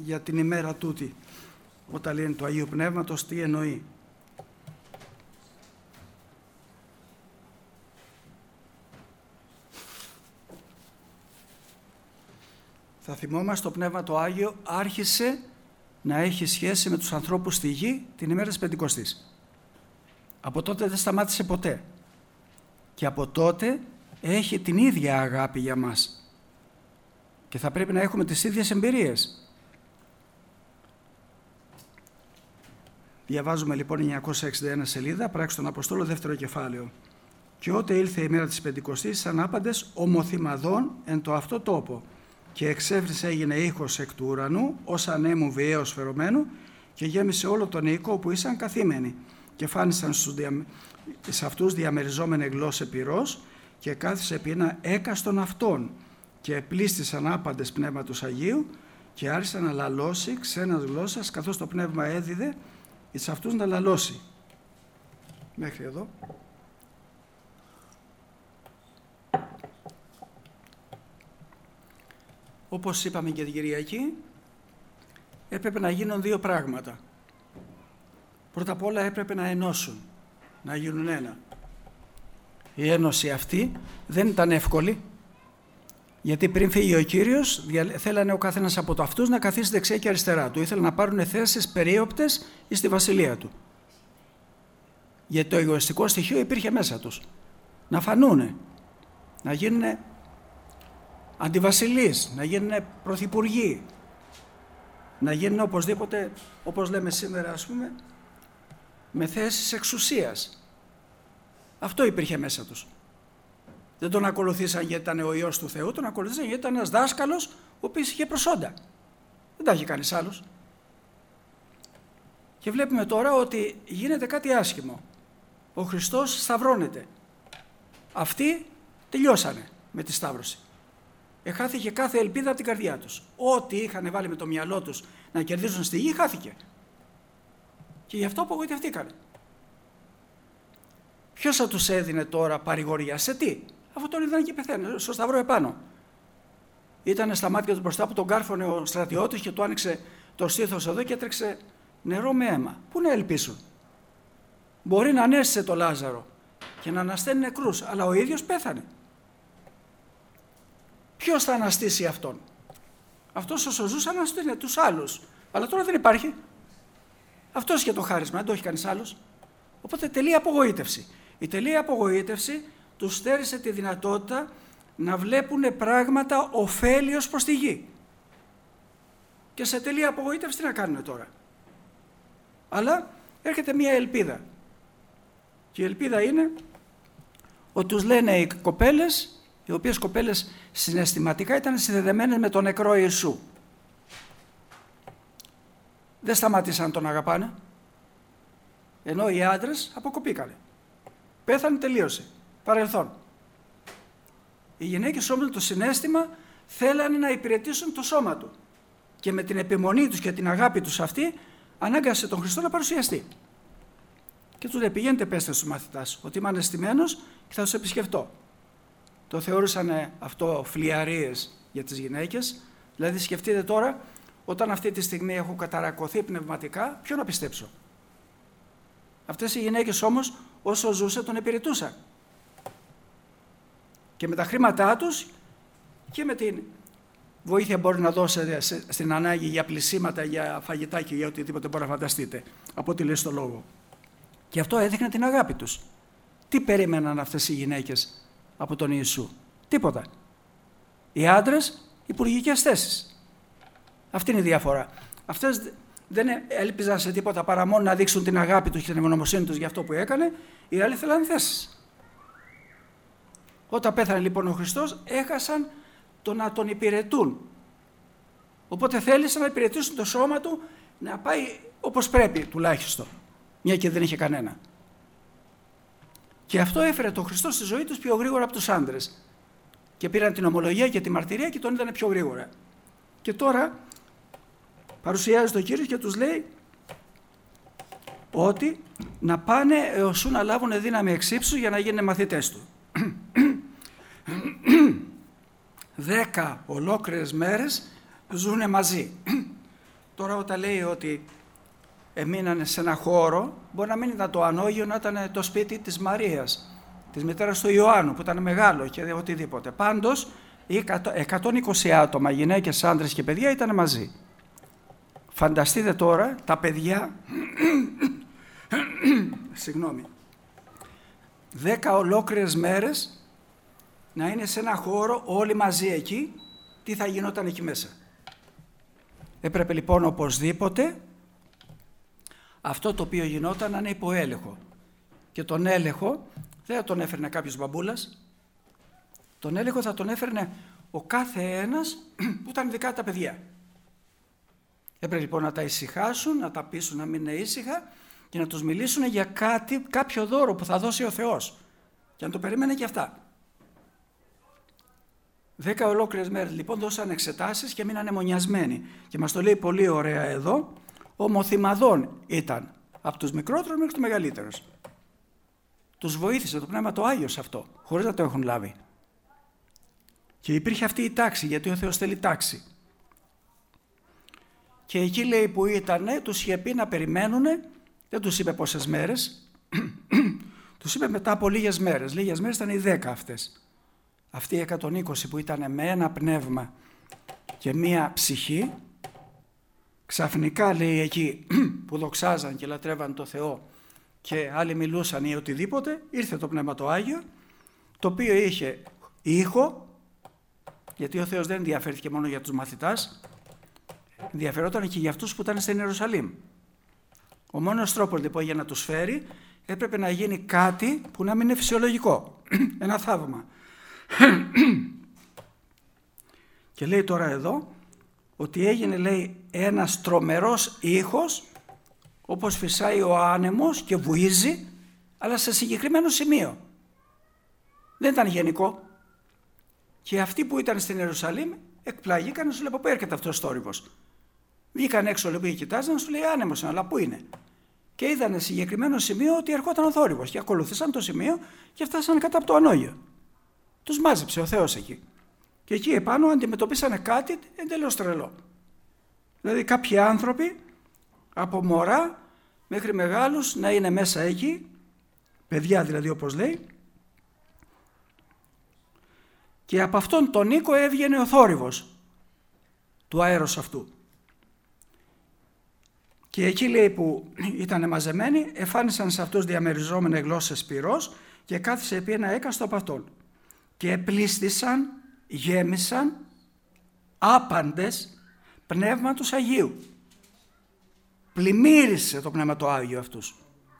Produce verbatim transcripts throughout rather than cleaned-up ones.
για την ημέρα τούτη. Όταν λένε το Αγίου Πνεύματος, τι εννοεί. Θα θυμόμαστε, το Πνεύμα το Άγιο άρχισε να έχει σχέση με τους ανθρώπους στη γη την ημέρα της Πεντηκοστής. Από τότε δεν σταμάτησε ποτέ. Και από τότε έχει την ίδια αγάπη για μας. Και θα πρέπει να έχουμε τις ίδιες εμπειρίες. Διαβάζουμε λοιπόν εννιακόσια εξήντα ένα σελίδα, Πράξεις των Αποστόλων, δεύτερο κεφάλαιο. «Και ότε ήλθε η μέρα της Πεντηκοστής, σαν άπαντες ομοθυμαδών εν το αυτό τόπο. Και εξέφρις έγινε ήχος εκ του ουρανού, ως ανέμου βιαίως φερωμένου, και γέμισε όλο τον οίκο όπου ήσαν καθήμενοι. Και φάνησαν στους δια... σε αυτούς διαμεριζόμενη γλώσσα πυρός, και κάθισε επί ένα έκαστον αυτών, και επλήστησαν άπαντες πνεύματος Αγίου, και άρχισαν να λαλώσει ξένας γλώσσας, καθώς το πνεύμα έδιδε εις αυτούς να λαλώσει». Μέχρι εδώ. Όπως είπαμε και την Κυριακή, έπρεπε να γίνουν δύο πράγματα. Πρώτα απ' όλα έπρεπε να ενώσουν, να γίνουν ένα. Η ένωση αυτή δεν ήταν εύκολη, γιατί πριν φύγει ο Κύριος, θέλανε ο καθένας από το αυτούς να καθίσει δεξιά και αριστερά του. Ήθελαν να πάρουν θέσεις περίοπτες στη βασιλεία του. Γιατί το εγωιστικό στοιχείο υπήρχε μέσα τους. Να φανούνε, να γίνουν αντιβασιλείς, να γίνουν πρωθυπουργοί, να γίνουν οπωσδήποτε, όπως λέμε σήμερα ας πούμε, με θέσεις εξουσίας. Αυτό υπήρχε μέσα τους. Δεν τον ακολουθήσαν γιατί ήταν ο Υιός του Θεού, τον ακολουθήσαν γιατί ήταν ένας δάσκαλος ο οποίος είχε προσόντα. Δεν τα είχε κανείς άλλος. Και βλέπουμε τώρα ότι γίνεται κάτι άσχημο. Ο Χριστός σταυρώνεται. Αυτοί τελειώσανε με τη σταύρωση. Εχάθηκε κάθε ελπίδα από την καρδιά τους. Ό,τι είχαν βάλει με το μυαλό τους να κερδίσουν στη γη, χάθηκε. Και γι' αυτό απογοητευτήκανε. Ποιος θα τους έδινε τώρα παρηγοριά, σε τι? Αφού τον είδαν και πεθαίνει, στο σταυρό επάνω. Ήταν στα μάτια του μπροστά που τον κάρφωνε ο στρατιώτης και του άνοιξε το στήθος εδώ και έτρεξε νερό με αίμα. Πού να ελπίσουν? Μπορεί να ανέστησε το Λάζαρο και να ανασταίνει νεκρούς, αλλά ο ίδιος πέθανε. Ποιος θα αναστήσει αυτόν? Αυτός όσο ζούσε αναστήνε τους άλλους. Αλλά τώρα δεν υπάρχει. Αυτός είχε το χάρισμα, δεν το έχει κανείς άλλος. Οπότε τελεία απογοήτευση. Η τελεία απογοήτευση τους στέρισε τη δυνατότητα να βλέπουν πράγματα ωφέλιος προς τη γη. Και σε τελεία απογοήτευση τι να κάνουν τώρα? Αλλά έρχεται μια ελπίδα. Και η ελπίδα είναι ότι τους λένε οι κοπέλες, οι οποίες κοπέλες συναισθηματικά ήταν συνδεδεμένες με τον νεκρό Ιησού. Δεν σταμάτησαν να τον αγαπάνε, ενώ οι άντρες αποκοπήκανε. Πέθανε, τελείωσε. Παρελθόν. Οι γυναίκες όμως το συναίσθημα θέλανε να υπηρετήσουν το σώμα του. Και με την επιμονή τους και την αγάπη τους αυτή, ανάγκασε τον Χριστό να παρουσιαστεί. Και του λέει: πηγαίνετε, πέστε στους μαθητάς ότι είμαι αναισθημένος και θα τους επισκεφτώ. Το θεώρησαν αυτό φλιαρίες για τις γυναίκες. Δηλαδή σκεφτείτε τώρα, όταν αυτή τη στιγμή έχω καταρακωθεί πνευματικά, ποιο να πιστέψω? Αυτές οι γυναίκες όμως όσο ζούσε τον υπηρετούσαν. Και με τα χρήματά τους και με την βοήθεια μπορεί να δώσετε στην ανάγκη για πλησίματα, για φαγητά και για οτιδήποτε μπορεί να φανταστείτε, από ό,τι λέει στο λόγο. Και αυτό έδειχνε την αγάπη τους. Τι περίμεναν αυτές οι γυναίκες από τον Ιησού? Τίποτα. Οι άντρες, υπουργικές θέσεις. Αυτή είναι η διαφορά. Αυτές δεν έλπιζαν σε τίποτα παρά μόνο να δείξουν την αγάπη τους και την ευγνωμοσύνη τους για αυτό που έκανε. Οι άλλοι θέλανε θέσεις. Όταν πέθανε λοιπόν ο Χριστός, έχασαν το να τον υπηρετούν. Οπότε θέλησαν να υπηρετήσουν το σώμα του να πάει όπως πρέπει τουλάχιστον, μια και δεν είχε κανένα. Και αυτό έφερε τον Χριστό στη ζωή τους πιο γρήγορα από τους άντρες. Και πήραν την ομολογία και τη μαρτυρία και τον είδανε πιο γρήγορα. Και τώρα παρουσιάζει τον Κύριο και τους λέει ότι να πάνε έως να λάβουν δύναμη εξ ύψους για να γίνουν μαθητές του. Δέκα ολόκληρες μέρες ζουνε μαζί. Τώρα όταν λέει ότι εμείνανε σε ένα χώρο, μπορεί να μην ήταν το ανώγειο, να ήταν το σπίτι της Μαρίας, της μητέρας του Ιωάννου, που ήταν μεγάλο και οτιδήποτε. Πάντως, εκατόν είκοσι άτομα, γυναίκες, άντρες και παιδιά, ήταν μαζί. Φανταστείτε τώρα τα παιδιά, συγγνώμη, δέκα ολόκληρες μέρες να είναι σε ένα χώρο όλοι μαζί εκεί, τι θα γινόταν εκεί μέσα. Έπρεπε λοιπόν οπωσδήποτε αυτό το οποίο γινόταν να είναι υπό έλεγχο. Και τον έλεγχο δεν θα τον έφερνε κάποιος μπαμπούλας, τον έλεγχο θα τον έφερνε ο κάθε ένας που ήταν δικά τα παιδιά. Έπρεπε λοιπόν να τα ησυχάσουν, να τα πείσουν να μην είναι ήσυχα και να τους μιλήσουν για κάτι, κάποιο δώρο που θα δώσει ο Θεός. Και να το περίμενε και αυτά. Δέκα ολόκληρες μέρες λοιπόν δώσαν εξετάσεις και μείνανε μονιασμένοι. Και μας το λέει πολύ ωραία εδώ, ομοθυμαδών ήταν από τους μικρότερους μέχρι τους μεγαλύτερους. Τους βοήθησε το Πνεύμα το Άγιο σε αυτό, χωρίς να το έχουν λάβει. Και υπήρχε αυτή η τάξη, γιατί ο Θεός θέλει τάξη. Και εκεί λέει που ήτανε, τους είχε πει να περιμένουνε, δεν τους είπε πόσες μέρες, τους είπε μετά από λίγες μέρες. Λίγες μέρες ήταν οι δέκα αυτές. Αυτοί οι εκατόν είκοσι που ήταν με ένα πνεύμα και μία ψυχή, ξαφνικά λέει εκεί που δοξάζαν και λατρεύαν το Θεό και άλλοι μιλούσαν ή οτιδήποτε, ήρθε το Πνεύμα το Άγιο, το οποίο είχε ήχο, γιατί ο Θεός δεν ενδιαφέρθηκε μόνο για τους μαθητάς, ενδιαφερόταν και για αυτούς που ήταν στην Ιερουσαλήμ. Ο μόνος τρόπος λοιπόν για να τους φέρει έπρεπε να γίνει κάτι που να μην είναι φυσιολογικό, ένα θαύμα. Και λέει τώρα εδώ ότι έγινε, λέει, ένας τρομερός ήχος, όπως φυσάει ο άνεμος και βουίζει, αλλά σε συγκεκριμένο σημείο. Δεν ήταν γενικό. Και αυτοί που ήταν στην Ιερουσαλήμ εκπλαγήκαν, σου λέει, από πού έρχεται αυτός ο θόρυβος. Βγήκαν έξω, λέει, και κοιτάζαν, σου λέει, άνεμος, αλλά πού είναι. Και είδανε σε συγκεκριμένο σημείο ότι ερχόταν ο θόρυβος και ακολουθήσαν το σημείο και φτάσαν κατά από το ανώγειο. Τους μάζεψε ο Θεός εκεί. Και εκεί επάνω αντιμετωπίσανε κάτι εντελώς τρελό. Δηλαδή κάποιοι άνθρωποι από μωρά μέχρι μεγάλους να είναι μέσα εκεί, παιδιά δηλαδή όπως λέει, και από αυτόν τον οίκο έβγαινε ο θόρυβος του αέρος αυτού. Και εκεί λέει που ήταν μαζεμένοι, εφάνισαν σε αυτούς διαμεριζόμενες γλώσσες πυρός και κάθισε επί ένα έκαστο από αυτόν. Και επλήστησαν, γέμισαν άπαντες πνεύματος Αγίου. Πλημμύρισε το Πνεύμα το Άγιο αυτούς.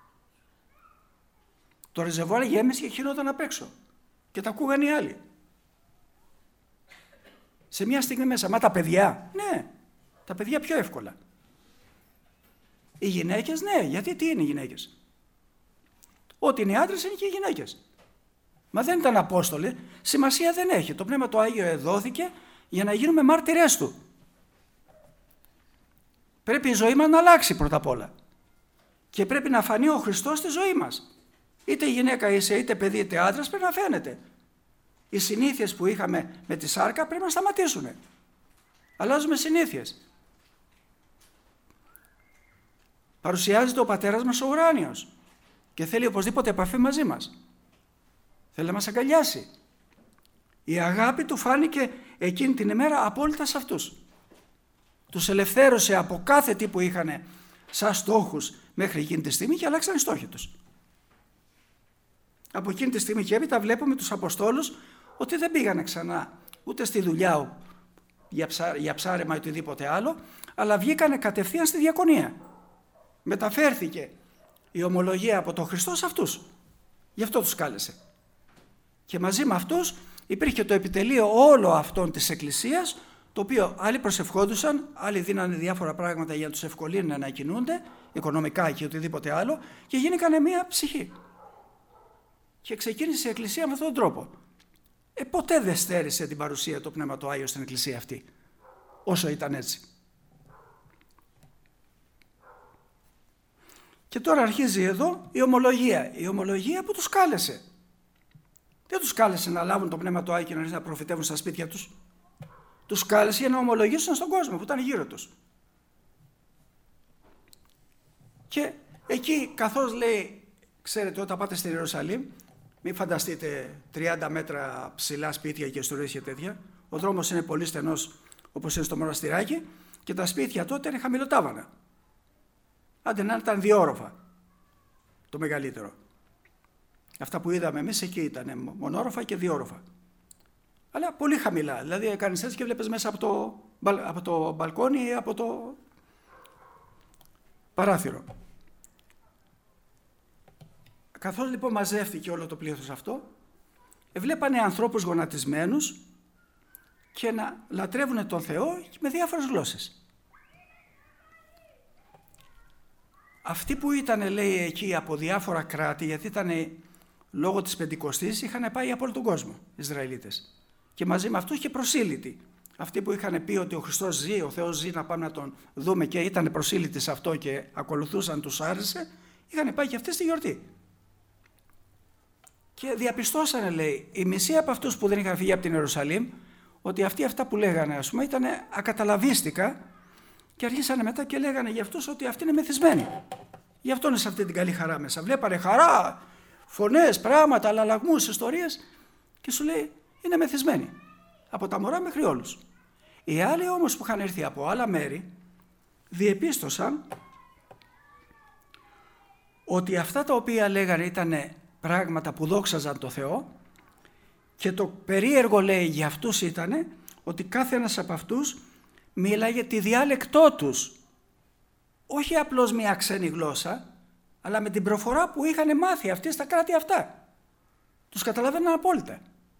Το ρεζεβουάρ γέμισε και χυνόταν απ' έξω. Και τα ακούγαν οι άλλοι. Σε μια στιγμή μέσα. Μα τα παιδιά, ναι, τα παιδιά πιο εύκολα. Οι γυναίκες, ναι, γιατί τι είναι οι γυναίκες. Ό,τι είναι οι άντρες είναι και οι γυναίκες. Μα δεν ήταν Απόστολοι, σημασία δεν έχει. Το Πνεύμα το Άγιο εδόθηκε για να γίνουμε μάρτυρες του. Πρέπει η ζωή μας να αλλάξει πρώτα απ' όλα. Και πρέπει να φανεί ο Χριστός στη ζωή μας. Είτε γυναίκα είσαι, είτε παιδί, είτε άντρας, πρέπει να φαίνεται. Οι συνήθειες που είχαμε με τη σάρκα πρέπει να σταματήσουν. Αλλάζουμε συνήθειες. Παρουσιάζεται ο Πατέρας μας ο ουράνιος και θέλει οπωσδήποτε επαφή μαζί μας. Θέλει να μας αγκαλιάσει. Η αγάπη του φάνηκε εκείνη την ημέρα απόλυτα σε αυτούς. Τους ελευθέρωσε από κάθε τι που είχαν σαν στόχους μέχρι εκείνη τη στιγμή και αλλάξαν οι στόχοι τους. Από εκείνη τη στιγμή και έπειτα βλέπουμε τους Αποστόλους ότι δεν πήγανε ξανά ούτε στη δουλειά για, ψά, για ψάρεμα ή οτιδήποτε άλλο, αλλά βγήκανε κατευθείαν στη διακονία. Μεταφέρθηκε η ομολογία από τον Χριστό σε αυτούς. Γι' αυτό τους κάλεσε. Και μαζί με αυτούς υπήρχε το επιτελείο όλο αυτών της Εκκλησίας, το οποίο άλλοι προσευχόντουσαν, άλλοι δίνανε διάφορα πράγματα για να τους ευκολύνουν να κινούνται, οικονομικά και οτιδήποτε άλλο, και γίνηκανε μία ψυχή. Και ξεκίνησε η Εκκλησία με αυτόν τον τρόπο. Ε, ποτέ δεν στέρισε την παρουσία του Πνεύμα το Άγιο στην Εκκλησία αυτή, όσο ήταν έτσι. Και τώρα αρχίζει εδώ η ομολογία. Η ομολογία που τους κάλεσε. Δεν τους κάλεσε να λάβουν το Πνεύμα το Άγιο και να αρχίσουν να προφητεύουν στα σπίτια τους. Τους κάλεσε για να ομολογήσουν στον κόσμο που ήταν γύρω τους. Και εκεί καθώς λέει, ξέρετε, όταν πάτε στην Ιερουσαλήμ, μην φανταστείτε τριάντα μέτρα ψηλά σπίτια και ιστορίες και τέτοια. Ο δρόμος είναι πολύ στενός, όπως είναι στο μοναστηράκι, και τα σπίτια τότε είναι χαμηλοτάβανα. Άντε να ήταν διόροφα το μεγαλύτερο. Αυτά που είδαμε εμείς εκεί ήταν μονόροφα και διόροφα. Αλλά πολύ χαμηλά. Δηλαδή έκανες έτσι και βλέπεις μέσα από το, από το μπαλκόνι ή από το παράθυρο. Καθώς λοιπόν μαζεύτηκε όλο το πλήθος αυτό, βλέπανε ανθρώπους γονατισμένους και να λατρεύουν τον Θεό με διάφορες γλώσσες. Αυτοί που ήταν, λέει, εκεί από διάφορα κράτη, γιατί ήταν λόγω της Πεντηκοστής, είχαν πάει από όλο τον κόσμο, οι Ισραηλίτες. Και μαζί με αυτούς και προσήλυτοι. Αυτοί που είχαν πει ότι ο Χριστός ζει, ο Θεός ζει, να πάμε να τον δούμε, και ήταν προσήλυτοι σε αυτό και ακολουθούσαν, τους άρεσε, είχαν πάει και αυτοί στη γιορτή. Και διαπιστώσανε, λέει, οι μισοί από αυτούς που δεν είχαν φύγει από την Ιερουσαλήμ, ότι αυτοί αυτά που λέγανε, ας πούμε, ήταν ακαταλαβίστικα, και αρχίσανε μετά και λέγανε για αυτούς ότι αυτοί είναι μεθυσμένοι. Γι' αυτό είναι σε αυτή την καλή χαρά μέσα. Βλέπανε χαρά, φωνές, πράγματα, αλλαλαγμούς, ιστορίες, και σου λέει είναι μεθυσμένοι. Από τα μωρά μέχρι όλους. Οι άλλοι όμως που είχαν έρθει από άλλα μέρη διεπίστωσαν ότι αυτά τα οποία λέγανε ήταν πράγματα που δόξαζαν το Θεό, και το περίεργο, λέει, για αυτούς ήταν ότι κάθε ένας από αυτούς μίλαγε τη διάλεκτό τους. Όχι απλώς μια ξένη γλώσσα, αλλά με την προφορά που είχαν μάθει αυτοί στα κράτη αυτά. Τους καταλαβαίναν απόλυτα.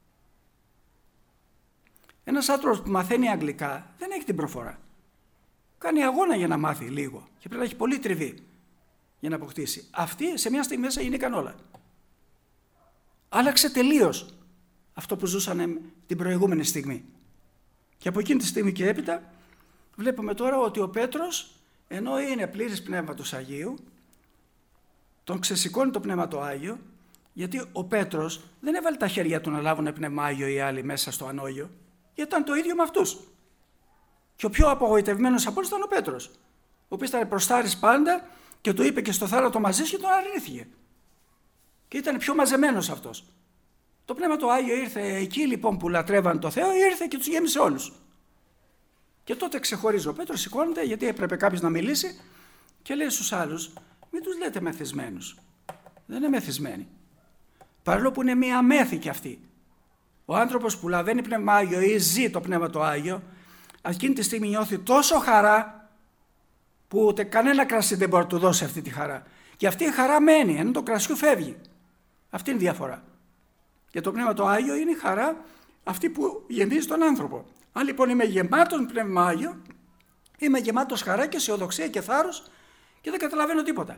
Ένας άνθρωπος που μαθαίνει αγγλικά δεν έχει την προφορά. Κάνει αγώνα για να μάθει λίγο και πρέπει να έχει πολύ τριβή για να αποκτήσει. Αυτοί σε μια στιγμή μέσα γίνηκαν όλα. Άλλαξε τελείως αυτό που ζούσαν την προηγούμενη στιγμή. Και από εκείνη τη στιγμή και έπειτα βλέπουμε τώρα ότι ο Πέτρος, ενώ είναι πλήρης Πνεύματος Αγίου, τον ξεσηκώνει το Πνεύμα το Άγιο, γιατί ο Πέτρος δεν έβαλε τα χέρια του να λάβουν Πνεύμα Άγιο οι άλλοι μέσα στο ανώγιο, γιατί ήταν το ίδιο με αυτούς. Και ο πιο απογοητευμένος από όλους ήταν ο Πέτρος, ο οποίος ήταν προστάρης πάντα και του είπε και στο θάνατο μαζί σου και τον αρνήθηκε. Και ήταν πιο μαζεμένος αυτός. Το Πνεύμα το Άγιο ήρθε εκεί λοιπόν που λατρεύαν το Θεό, ήρθε και τους γέμισε όλους. Και τότε ξεχωρίζει ο Πέτρος, σηκώνεται, γιατί έπρεπε κάποιος να μιλήσει, και λέει στους άλλους, μην τους λέτε μεθυσμένους. Δεν είναι μεθυσμένοι. Παρόλο που είναι μία αμέθη κι αυτή. Ο άνθρωπος που λαβαίνει Πνεύμα Άγιο ή ζει το Πνεύμα το Άγιο, εκείνη τη στιγμή νιώθει τόσο χαρά που ούτε κανένα κρασί δεν μπορεί να του δώσει αυτή τη χαρά. Και αυτή η χαρά μένει, ενώ το κρασιού φεύγει. Αυτή είναι η διαφορά. Και το Πνεύμα το Άγιο είναι η χαρά αυτή που γεμίζει τον άνθρωπο. Αν λοιπόν είμαι γεμάτος Πνεύμα Άγιο, είμαι γεμάτος χαρά και αισιοδοξία και θάρρος και δεν καταλαβαίνω τίποτα.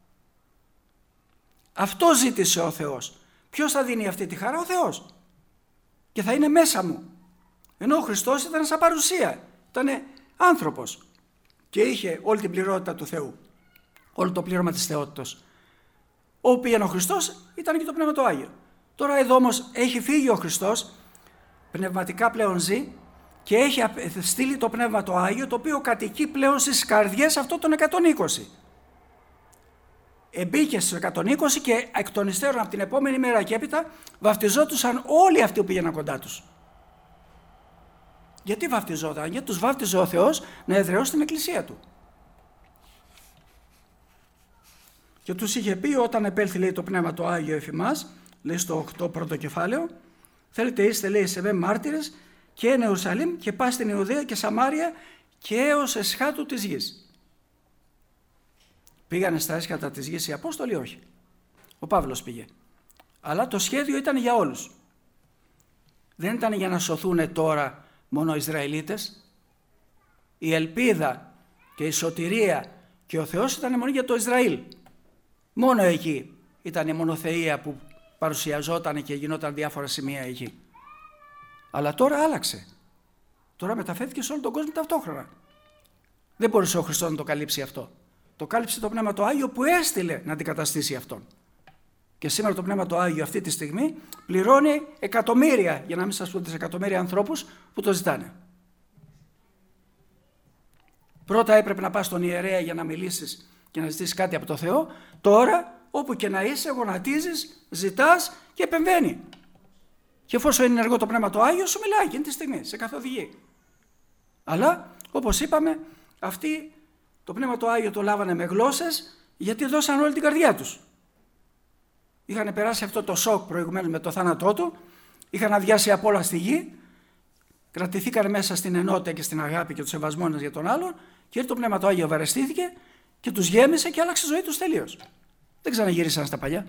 Αυτό ζήτησε ο Θεός. Ποιος θα δίνει αυτή τη χαρά? Ο Θεός. Και θα είναι μέσα μου. Ενώ ο Χριστός ήταν σαν παρουσία. Ήταν άνθρωπος. Και είχε όλη την πληρότητα του Θεού. Όλο το πλήρωμα της θεότητος. Όπου πήγαινε ο Χριστός ήταν και το Πνεύμα το Άγιο. Τώρα εδώ όμως έχει φύγει ο Χριστός, πνευματικά πλέον ζει, και έχει στείλει το Πνεύμα το Άγιο, το οποίο κατοικεί πλέον στις καρδιές αυτών των εκατόν είκοσι. Εμπήκε στους εκατόν είκοσι και εκ των υστέρων από την επόμενη μέρα και έπειτα βαφτιζόντουσαν όλοι αυτοί που πήγαιναν κοντά τους. Γιατί βαφτιζόταν? Γιατί τους βάφτιζε ο Θεός να εδραιώσει την εκκλησία του. Και τους είχε πει όταν επέλθει, λέει, το Πνεύμα το Άγιο εφ' ημάς, λέει στο οκτώ πρώτο κεφάλαιο, θέλετε είστε, λέει, σε με μάρτυρες και εν Ιερουσαλήμ και πας στην Ιουδαία και Σαμάρια και έως εσχάτου της γης. Πήγανε στα έσχατα της γης οι Απόστολοι? Όχι. Ο Παύλος πήγε. Αλλά το σχέδιο ήταν για όλους. Δεν ήταν για να σωθούν τώρα μόνο οι Ισραηλίτες. Η ελπίδα και η σωτηρία και ο Θεός ήταν μόνο για το Ισραήλ. Μόνο εκεί ήταν η μονοθεΐα που παρουσιαζόταν και γινόταν διάφορα σημεία εκεί. Αλλά τώρα άλλαξε. Τώρα μεταφέρθηκε σε όλο τον κόσμο ταυτόχρονα. Δεν μπορούσε ο Χριστός να το καλύψει αυτό. Το κάλυψε το Πνεύμα το Άγιο που έστειλε να αντικαταστήσει αυτόν. Και σήμερα το Πνεύμα το Άγιο αυτή τη στιγμή πληρώνει εκατομμύρια, για να μην σας πω δισεκατομμύρια ανθρώπους που το ζητάνε. Πρώτα έπρεπε να πας στον ιερέα για να μιλήσεις και να ζητήσεις κάτι από το Θεό, τώρα όπου και να είσαι γονατίζεις, ζητάς και επεμβαίνει. Και εφόσον είναι ενεργό το Πνεύμα το Άγιο, σου μιλάει εκείνη τη στιγμή, σε καθοδηγεί. Αλλά όπως είπαμε, αυτοί το Πνεύμα το Άγιο το λάβανε με γλώσσες, γιατί δώσαν όλη την καρδιά τους. Είχαν περάσει αυτό το σοκ προηγουμένως με το θάνατό του, είχαν αδειάσει απ' όλα στη γη, κρατηθήκαν μέσα στην ενότητα και στην αγάπη και το σεβασμό ένας για τον άλλον, και ήρθε το Πνεύμα το Άγιο, βαρεστήθηκε και τους γέμισε και άλλαξε η ζωή τους τελείως. Δεν ξαναγύρισαν στα παλιά.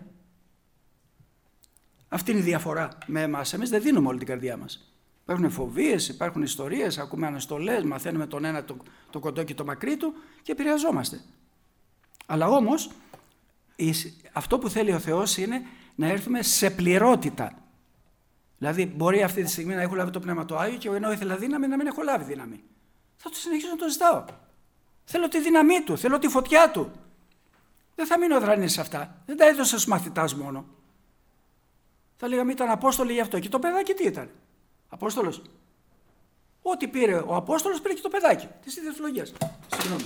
Αυτή είναι η διαφορά με εμάς. Εμείς δεν δίνουμε όλη την καρδιά μας. Υπάρχουν φοβίες, υπάρχουν ιστορίες, ακούμε αναστολές, μαθαίνουμε τον ένα το, το κοντό και το μακρύ του και επηρεαζόμαστε. Αλλά όμως αυτό που θέλει ο Θεός είναι να έρθουμε σε πληρότητα. Δηλαδή μπορεί αυτή τη στιγμή να έχω λάβει το Πνεύμα το Άγιο και ενώ ήθελα δύναμη να μην έχω λάβει δύναμη. Θα το συνεχίσω να το ζητάω. Θέλω τη δύναμή του, θέλω τη φωτιά του. Δεν θα μείνω δρανής σε αυτά. Δεν τα έδωσα στους μαθητάς μόνο. Θα λέγαμε ήταν Απόστολοι γι' αυτό. Και το παιδάκι τι ήταν? Απόστολος. Ό,τι πήρε ο Απόστολος πήρε και το παιδάκι της ίδιας λογίας. Συγγνώμη.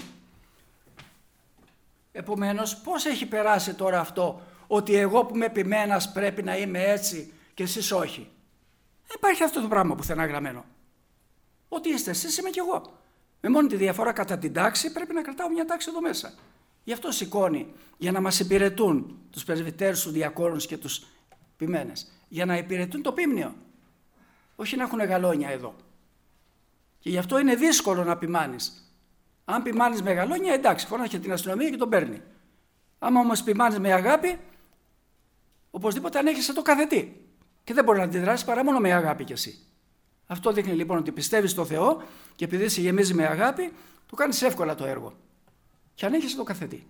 Επομένως, πώς έχει περάσει τώρα αυτό ότι εγώ που είμαι επιμένας πρέπει να είμαι έτσι και εσείς όχι? Δεν υπάρχει αυτό το πράγμα πουθενά γραμμένο. Ότι είστε εσείς είμαι και εγώ. Με μόνη τη διαφορά κατά την τάξη πρέπει να κρατάω μια τάξη εδώ μέσα. Γι' αυτό σηκώνει για να μας υπηρετούν τους πρεσβυτέρους, τους διακόνους και τους ποιμένες. Για να υπηρετούν το πίμνιο. Όχι να έχουν γαλόνια εδώ. Και γι' αυτό είναι δύσκολο να ποιμάνεις. Αν ποιμάνεις με γαλόνια, εντάξει, φώναχε την αστυνομία και τον παίρνει. Άμα όμως ποιμάνεις με αγάπη, οπωσδήποτε ανέχεσαι το καθετή. Και δεν μπορεί να αντιδράσει παρά μόνο με αγάπη κι εσύ. Αυτό δείχνει λοιπόν ότι πιστεύεις στο Θεό και επειδή σε γεμίζει με αγάπη, του κάνεις εύκολα το έργο. Και ανέχεσαι το καθετή.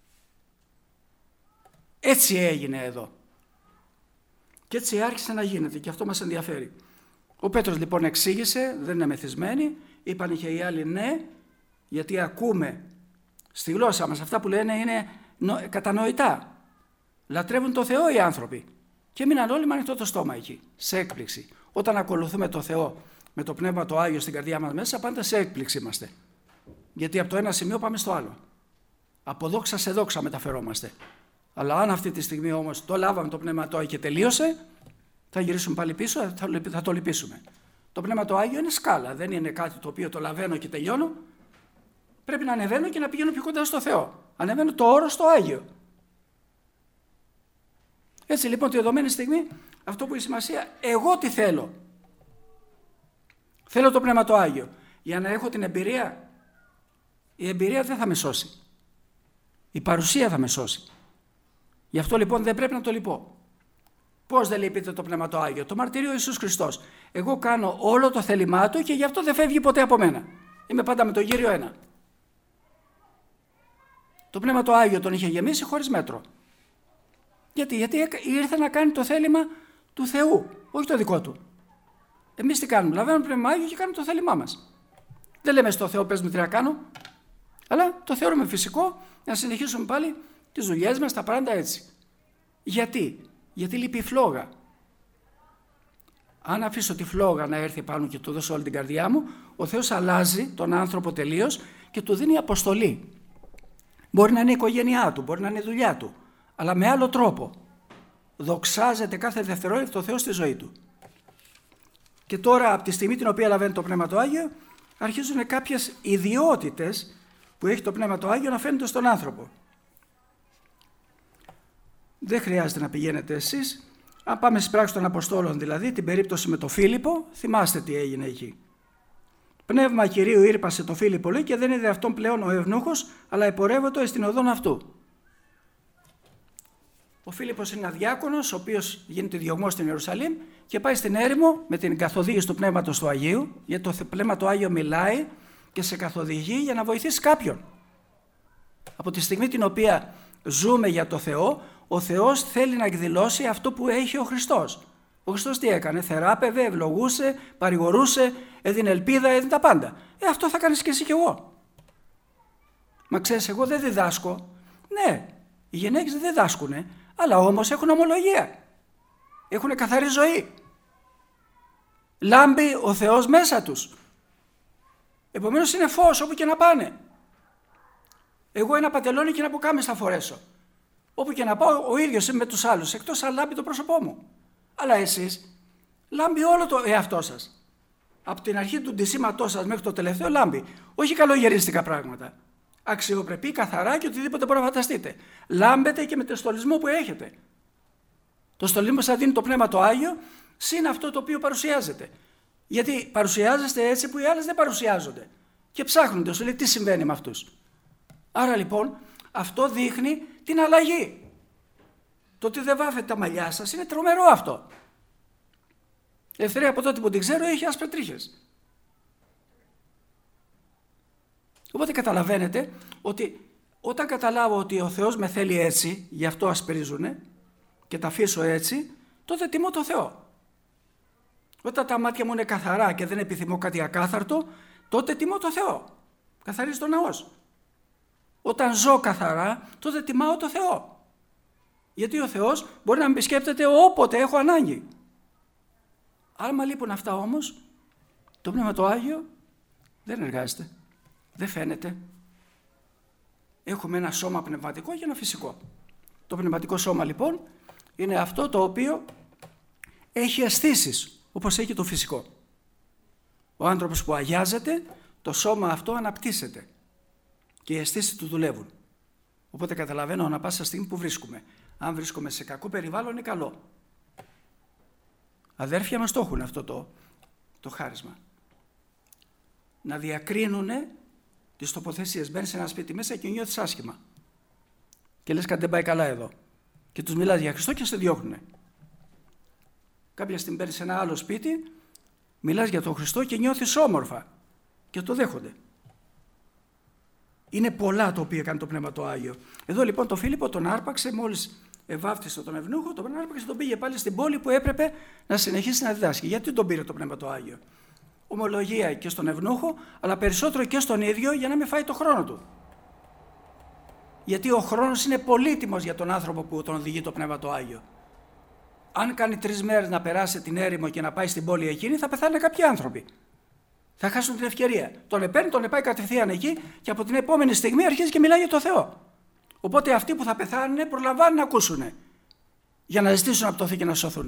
Έτσι έγινε εδώ. Και έτσι άρχισε να γίνεται και αυτό μας ενδιαφέρει. Ο Πέτρος λοιπόν εξήγησε, δεν είναι μεθυσμένοι, είπαν και οι άλλοι ναι, γιατί ακούμε στη γλώσσα μας αυτά που λένε είναι κατανοητά. Λατρεύουν το Θεό οι άνθρωποι. Και μείναν όλοι με ανοιχτό το στόμα εκεί, σε έκπληξη. Όταν ακολουθούμε το Θεό με το Πνεύμα το Άγιο στην καρδιά μας μέσα, πάντα σε έκπληξη είμαστε. Γιατί από το ένα σημείο πάμε στο άλλο. Από δόξα σε δόξα μεταφερόμαστε. Αλλά αν αυτή τη στιγμή όμως το λάβαμε το Πνεύμα το Άγιο και τελείωσε, θα γυρίσουμε πάλι πίσω, θα το λυπήσουμε. Το Πνεύμα το Άγιο είναι σκάλα, δεν είναι κάτι το οποίο το λαβαίνω και τελειώνω. Πρέπει να ανεβαίνω και να πηγαίνω πιο κοντά στο Θεό. Ανεβαίνω το όρο στο Άγιο. Έτσι λοιπόν τη δεδομένη στιγμή αυτό που έχει σημασία, εγώ τι θέλω? Θέλω το Πνεύμα το Άγιο. Για να έχω την εμπειρία, η εμπειρία δεν θα με σώσει. Η παρουσία θα με σώσει. Γι' αυτό λοιπόν δεν πρέπει να το λυπώ. Πώς δεν λυπείται το Πνεύμα το Άγιο? Το μαρτύριο Ιησούς Χριστός. Εγώ κάνω όλο το θέλημά του και γι' αυτό δεν φεύγει ποτέ από μένα. Είμαι πάντα με τον Κύριο ένα. Το Πνεύμα το Άγιο τον είχε γεμίσει χωρίς μέτρο. Γιατί, γιατί ήρθε να κάνει το θέλημα του Θεού, όχι το δικό του. Εμείς τι κάνουμε? Λαβαίνουμε το Πνεύμα Άγιο και κάνουμε το θέλημά μας. Δεν λέμε στο Θεό πες μου τι να κάνω, αλλά το θεωρούμε φυσικό να συνεχίσουμε πάλι τις δουλειές μας, τα πάντα έτσι. Γιατί? Γιατί λείπει η φλόγα. Αν αφήσω τη φλόγα να έρθει πάνω και του δώσω όλη την καρδιά μου, ο Θεός αλλάζει τον άνθρωπο τελείως και του δίνει αποστολή. Μπορεί να είναι η οικογένειά του, μπορεί να είναι η δουλειά του, αλλά με άλλο τρόπο. Δοξάζεται κάθε δευτερόλεπτο ο Θεός στη ζωή του. Και τώρα από τη στιγμή την οποία λαβαίνει το Πνεύμα το Άγιο, αρχίζουν κάποιες ιδιότητες που έχει το Πνεύμα το Άγιο να φαίνονται στον άνθρωπο. Δεν χρειάζεται να πηγαίνετε εσείς. Αν πάμε στις πράξεις των Αποστόλων, δηλαδή την περίπτωση με τον Φίλιππο, θυμάστε τι έγινε εκεί. Πνεύμα Κυρίου ήρπασε τον Φίλιππο, λέει, και δεν είδε αυτόν πλέον ο ευνούχος, αλλά επορεύωτο στην οδόν αυτού. Ο Φίλιππος είναι ένα διάκονος, ο οποίος γίνεται διωγμός στην Ιερουσαλήμ και πάει στην έρημο με την καθοδήγηση του Πνεύματος του Αγίου, γιατί το Πνεύμα του Άγιο μιλάει και σε καθοδηγεί για να βοηθήσει κάποιον. Από τη στιγμή την οποία ζούμε για το Θεό, ο Θεός θέλει να εκδηλώσει αυτό που έχει ο Χριστός. Ο Χριστός τι έκανε? Θεράπευε, ευλογούσε, παρηγορούσε, έδινε ελπίδα, έδινε τα πάντα. Ε, αυτό θα κάνεις και εσύ και εγώ. Μα ξέρεις, εγώ δεν διδάσκω. Ναι, οι γυναίκες δεν διδάσκουνε, αλλά όμως έχουν ομολογία. Έχουν καθαρή ζωή. Λάμπει ο Θεός μέσα τους. Επομένως είναι φως όπου και να πάνε. Εγώ ένα παντελόνι και ένα πουκάμισο θα φορέσω. Όπου και να πάω, ο ίδιος είμαι με τους άλλους, εκτός αν λάμπει το πρόσωπό μου. Αλλά εσείς, λάμπει όλο το εαυτό σας. Από την αρχή του ντυσίματός σας μέχρι το τελευταίο λάμπει. Όχι καλογερίστικα πράγματα. Αξιοπρεπή, καθαρά και οτιδήποτε μπορεί να φανταστείτε. Λάμπετε και με το στολισμό που έχετε. Το στολισμό σας δίνει το Πνεύμα το Άγιο, συν αυτό το οποίο παρουσιάζεται. Γιατί παρουσιάζεστε έτσι που οι άλλες δεν παρουσιάζονται. Και ψάχνονται, σου λέει τι συμβαίνει με αυτούς. Άρα λοιπόν αυτό δείχνει την αλλαγή. Το ότι δεν βάφετε τα μαλλιά σας είναι τρομερό αυτό. Η Ελευθερία από τότε που την ξέρω έχει άσπρες τρίχες. Οπότε καταλαβαίνετε ότι όταν καταλάβω ότι ο Θεός με θέλει έτσι, γι' αυτό ασπρίζουνε και τα αφήσω έτσι, τότε τιμώ το Θεό. Όταν τα μάτια μου είναι καθαρά και δεν επιθυμώ κάτι ακάθαρτο, τότε τιμώ το Θεό. Καθαρίζει το ναός. Όταν ζω καθαρά, τότε τιμάω το Θεό. Γιατί ο Θεός μπορεί να με επισκέπτεται όποτε έχω ανάγκη. Άμα λείπουν αυτά όμως, το Πνεύμα το Άγιο δεν εργάζεται. Δεν φαίνεται. Έχουμε ένα σώμα πνευματικό και ένα φυσικό. Το πνευματικό σώμα λοιπόν είναι αυτό το οποίο έχει αισθήσεις, όπως έχει το φυσικό. Ο άνθρωπος που αγιάζεται, το σώμα αυτό αναπτύσσεται και οι αισθήσεις του δουλεύουν. Οπότε καταλαβαίνω ανά πάσα στιγμή που βρίσκουμε. Αν βρίσκομαι σε κακό περιβάλλον είναι καλό. Αδέρφια μας το έχουν αυτό το, το χάρισμα. Να διακρίνουν τις τοποθεσίες. Μπαίνεις σε ένα σπίτι μέσα και νιώθεις άσχημα. Και λες κάτι δεν πάει καλά εδώ. Και τους μιλάς για Χριστό και σε διώχνουνε. Κάποια στιγμή μπαίνεις σε ένα άλλο σπίτι, μιλάς για τον Χριστό και νιώθεις όμορφα. Και το δέχονται. Είναι πολλά το οποίο έκανε το Πνεύμα το Άγιο. Εδώ λοιπόν το Φίλιππο τον άρπαξε, μόλις ευάφτισε τον ευνούχο, τον άρπαξε, τον πήγε πάλι στην πόλη που έπρεπε να συνεχίσει να διδάσκει. Γιατί τον πήρε το Πνεύμα το Άγιο? Ομολογία και στον ευνούχο, αλλά περισσότερο και στον ίδιο για να μην φάει το χρόνο του. Γιατί ο χρόνος είναι πολύτιμος για τον άνθρωπο που τον οδηγεί το Πνεύμα το Άγιο. Αν κάνει τρεις μέρες να περάσει την έρημο και να πάει στην πόλη εκείνη, θα πεθάνουν κάποιοι άνθρωποι. Θα χάσουν την ευκαιρία. Τον επέρνει, τον πάει κατευθείαν εκεί και από την επόμενη στιγμή αρχίζει και μιλάει για το Θεό. Οπότε αυτοί που θα πεθάνουν προλαμβάνουν να ακούσουν για να ζητήσουν από το Θεό και να σωθούν.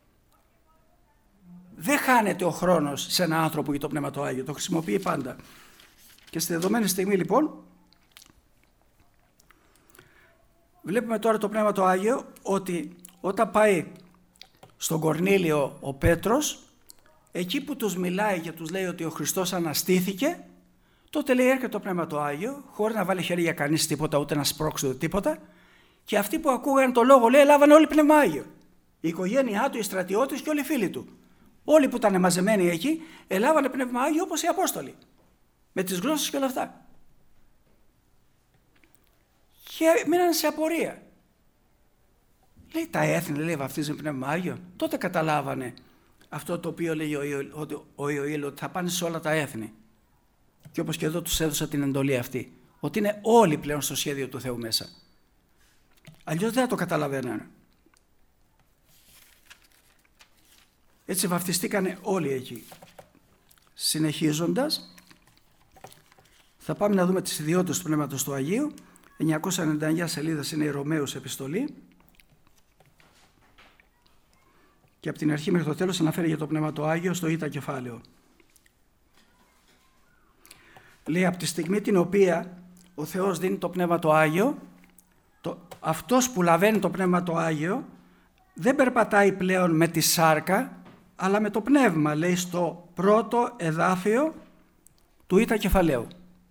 Δεν χάνεται ο χρόνος σε έναν άνθρωπο για το Πνεύμα το Άγιο. Το χρησιμοποιεί πάντα. Και στη δεδομένη στιγμή λοιπόν βλέπουμε τώρα το Πνεύμα το Άγιο ότι όταν πάει στον Κορνήλιο ο Πέτρος, εκεί που τους μιλάει και τους λέει ότι ο Χριστός αναστήθηκε, τότε λέει έρχεται το Πνεύμα το Άγιο, χωρίς να βάλει χέρι για κανείς τίποτα, ούτε να σπρώξει ούτε τίποτα, και αυτοί που ακούγαν το λόγο λέει λάβανε όλοι Πνεύμα Άγιο. Η οικογένειά του, οι στρατιώτες και όλοι οι φίλοι του. Όλοι που ήταν μαζεμένοι εκεί ελάβανε Πνεύμα Άγιο όπως οι Απόστολοι. Με τις γλώσσες και όλα αυτά. Και μείνανε σε απορία. Λέει τα έθνη, λέει βαφτίζουν Πνεύμα Άγιο. Τότε καταλάβανε αυτό το οποίο λέει ο Ιωήλ, ότι θα πάνε σε όλα τα έθνη. Και όπως και εδώ τους έδωσα την εντολή αυτή. Ότι είναι όλοι πλέον στο σχέδιο του Θεού μέσα. Αλλιώς δεν θα το καταλαβαίνανε. Έτσι βαφτιστήκανε όλοι εκεί. Συνεχίζοντας, θα πάμε να δούμε τις ιδιότητες του Πνεύματος του Αγίου. εννιακόσια ενενήντα εννιά σελίδες είναι η Ρωμαίους επιστολή. Και από την αρχή μέχρι το τέλος αναφέρει για το Πνεύμα το Άγιο στο Ήτα κεφάλαιο. Λέει από τη στιγμή την οποία ο Θεός δίνει το Πνεύμα το Άγιο, το, αυτός που λαβαίνει το Πνεύμα το Άγιο δεν περπατάει πλέον με τη σάρκα, αλλά με το Πνεύμα, λέει στο πρώτο εδάφιο του Ήτα κεφαλαίου.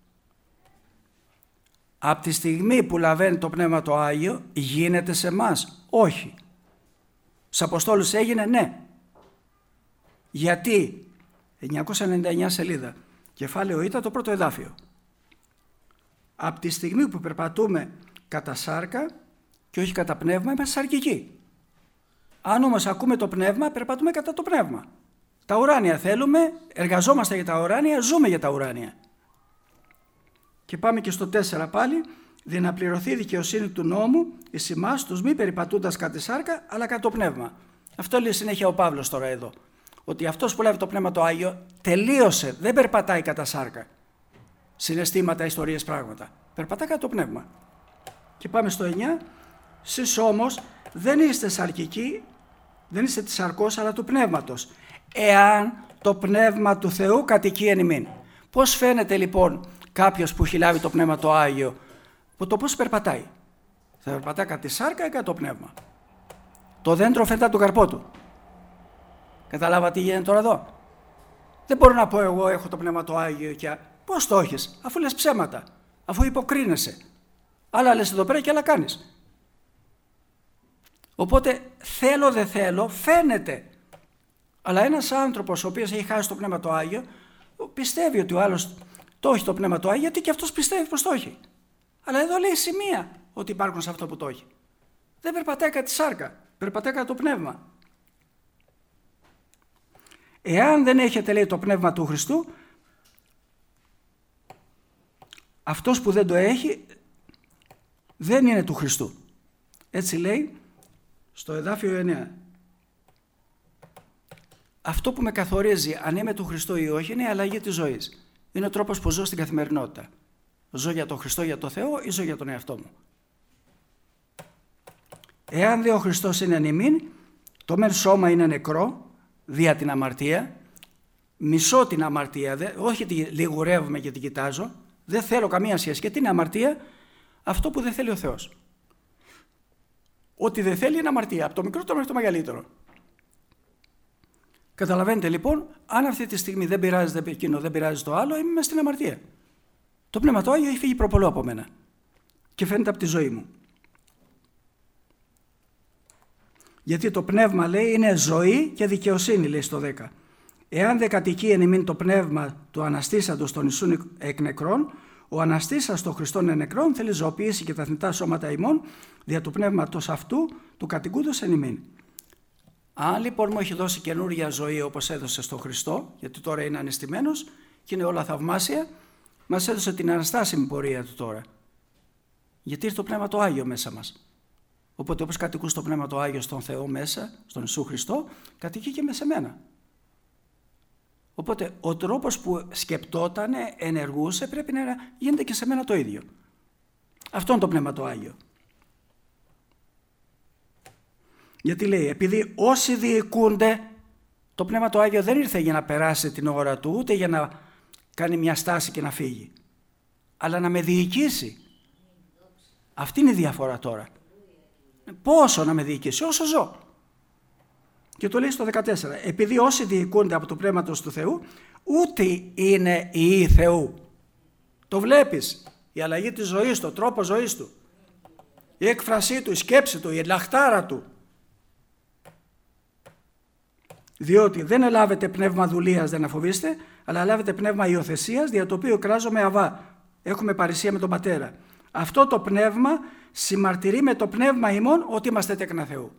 Από τη στιγμή που λαβαίνει το Πνεύμα το Άγιο γίνεται σε μας? Όχι. Στους Αποστόλους έγινε? Ναι. Γιατί? εννιακόσια ενενήντα εννιά σελίδα. Κεφάλαιο Ήτα, το πρώτο εδάφιο. Από τη στιγμή που περπατούμε κατά σάρκα και όχι κατά πνεύμα, είμαστε σαρκικοί. Αν όμως ακούμε το πνεύμα, περπατούμε κατά το πνεύμα. Τα ουράνια θέλουμε, εργαζόμαστε για τα ουράνια, ζούμε για τα ουράνια. Και πάμε και στο τέσσερα πάλι. «Δι' να πληρωθεί η δικαιοσύνη του νόμου εις εμάς τους μη περιπατούντας κατά τη σάρκα, αλλά κατά το πνεύμα». Αυτό λέει συνέχεια ο Παύλος τώρα εδώ. Ότι αυτός που λάβει το Πνεύμα το Άγιο τελείωσε, δεν περπατάει κατά σάρκα. συναισθήματα, ιστορίες, πράγματα. Περπατά κατά το πνεύμα. Και πάμε στο εννιά. Σεις όμως δεν είστε σαρκικοί, δεν είστε της σαρκός αλλά του πνεύματος, εάν το πνεύμα του Θεού κατοικεί εν ημίν. Πώς φαίνεται λοιπόν κάποιος που έχει λάβει το πνεύμα το Άγιο, που το πώς περπατάει? Θα περπατά κατά τη σάρκα ή κατά το πνεύμα? Το δέντρο φαίνεται από τον καρπό του. Καταλάβατε τι γίνεται τώρα εδώ? Δεν μπορώ να πω εγώ έχω το πνεύμα το Άγιο και πώς το έχεις, αφού λες ψέματα, αφού υποκρίνεσαι. Άλλα λες εδώ πέρα και άλλα κάνεις. Οπότε θέλω δεν θέλω φαίνεται. Αλλά ένας άνθρωπος ο οποίος έχει χάσει το πνεύμα το Άγιο πιστεύει ότι ο άλλος το έχει το πνεύμα το Άγιο, γιατί και αυτός πιστεύει πως το έχει. Αλλά εδώ λέει σημεία ότι υπάρχουν σε αυτό που το έχει. Δεν περπατάει κατά τη σάρκα, περπατάει κατά το πνεύμα. Εάν δεν έχετε, λέει, το πνεύμα του Χριστού, αυτός που δεν το έχει δεν είναι του Χριστού. Έτσι λέει στο εδάφιο εννέα. Αυτό που με καθορίζει αν είμαι του Χριστού ή όχι είναι η αλλαγή της ζωής. Είναι ο τρόπος που ζω στην καθημερινότητα. Ζω για τον Χριστό, για τον Θεό ή ζω για τον εαυτό μου? Εάν δε ο Χριστός είναι εν ημίν, το μεν σώμα είναι νεκρό δια την αμαρτία, μισώ την αμαρτία, δε, όχι τη λιγουρεύομαι και την κοιτάζω, δεν θέλω καμία σχέση. Και τι είναι αμαρτία? Αυτό που δεν θέλει ο Θεός. Ό,τι δεν θέλει είναι αμαρτία, από το μικρότερο μέχρι το μεγαλύτερο. Καταλαβαίνετε λοιπόν, αν αυτή τη στιγμή δεν πειράζει εκείνο, δεν πειράζει το άλλο, είμαι στην αμαρτία. Το πνεύμα το Άγιο έχει φύγει προπολού από μένα και φαίνεται από τη ζωή μου. Γιατί το πνεύμα, λέει, είναι ζωή και δικαιοσύνη, λέει στο δέκα. Εάν δεν κατοικεί εν ημίν το πνεύμα του αναστήσαντος των Ιησούν εκ νεκρών, ο αναστήσας των Χριστών εν νεκρών θέλει ζωοποιήσει και τα θνητά σώματα ημών δια του πνεύματος αυτού του κατοικούντος εν ημίν. Αν λοιπόν μου έχει δώσει καινούργια ζωή όπως έδωσε στον Χριστό, γιατί τώρα είναι ανεστημένος και είναι όλα θαυμάσια, μας έδωσε την αναστάσιμη πορεία του τώρα. Γιατί ήρθε το Πνεύμα το Άγιο μέσα μας. Οπότε όπως κατοικούσε το Πνεύμα το Άγιο στον Θεό μέσα, στον Ιησού Χριστό, κατοικεί και μέσα εμένα. Οπότε ο τρόπος που σκεπτότανε, ενεργούσε, πρέπει να γίνεται και σε μένα το ίδιο. Αυτό είναι το Πνεύμα το Άγιο. Γιατί λέει, επειδή όσοι διοικούνται, το Πνεύμα το Άγιο δεν ήρθε για να περάσει την ώρα του, ούτε για να κάνει μια στάση και να φύγει, αλλά να με διοικήσει. Αυτή είναι η διαφορά τώρα. Πόσο να με διοικήσει? Όσο ζω. Και το λέει στο δεκατέσσερα, επειδή όσοι διοικούνται από το Πνεύματος του Θεού, ούτε είναι ιοί Θεού. Το βλέπεις, η αλλαγή της ζωής του, ο τρόπος ζωής του, η έκφρασή του, η σκέψη του, η λαχτάρα του. Διότι δεν ελάβετε πνεύμα δουλείας, δεν αφοβείστε, αλλά ελάβετε πνεύμα υιοθεσίας, δια το οποίο κράζομαι αβά. Έχουμε παρησία με τον Πατέρα. Αυτό το πνεύμα συμμαρτυρεί με το πνεύμα ημών ότι είμαστε τέκνα Θεού.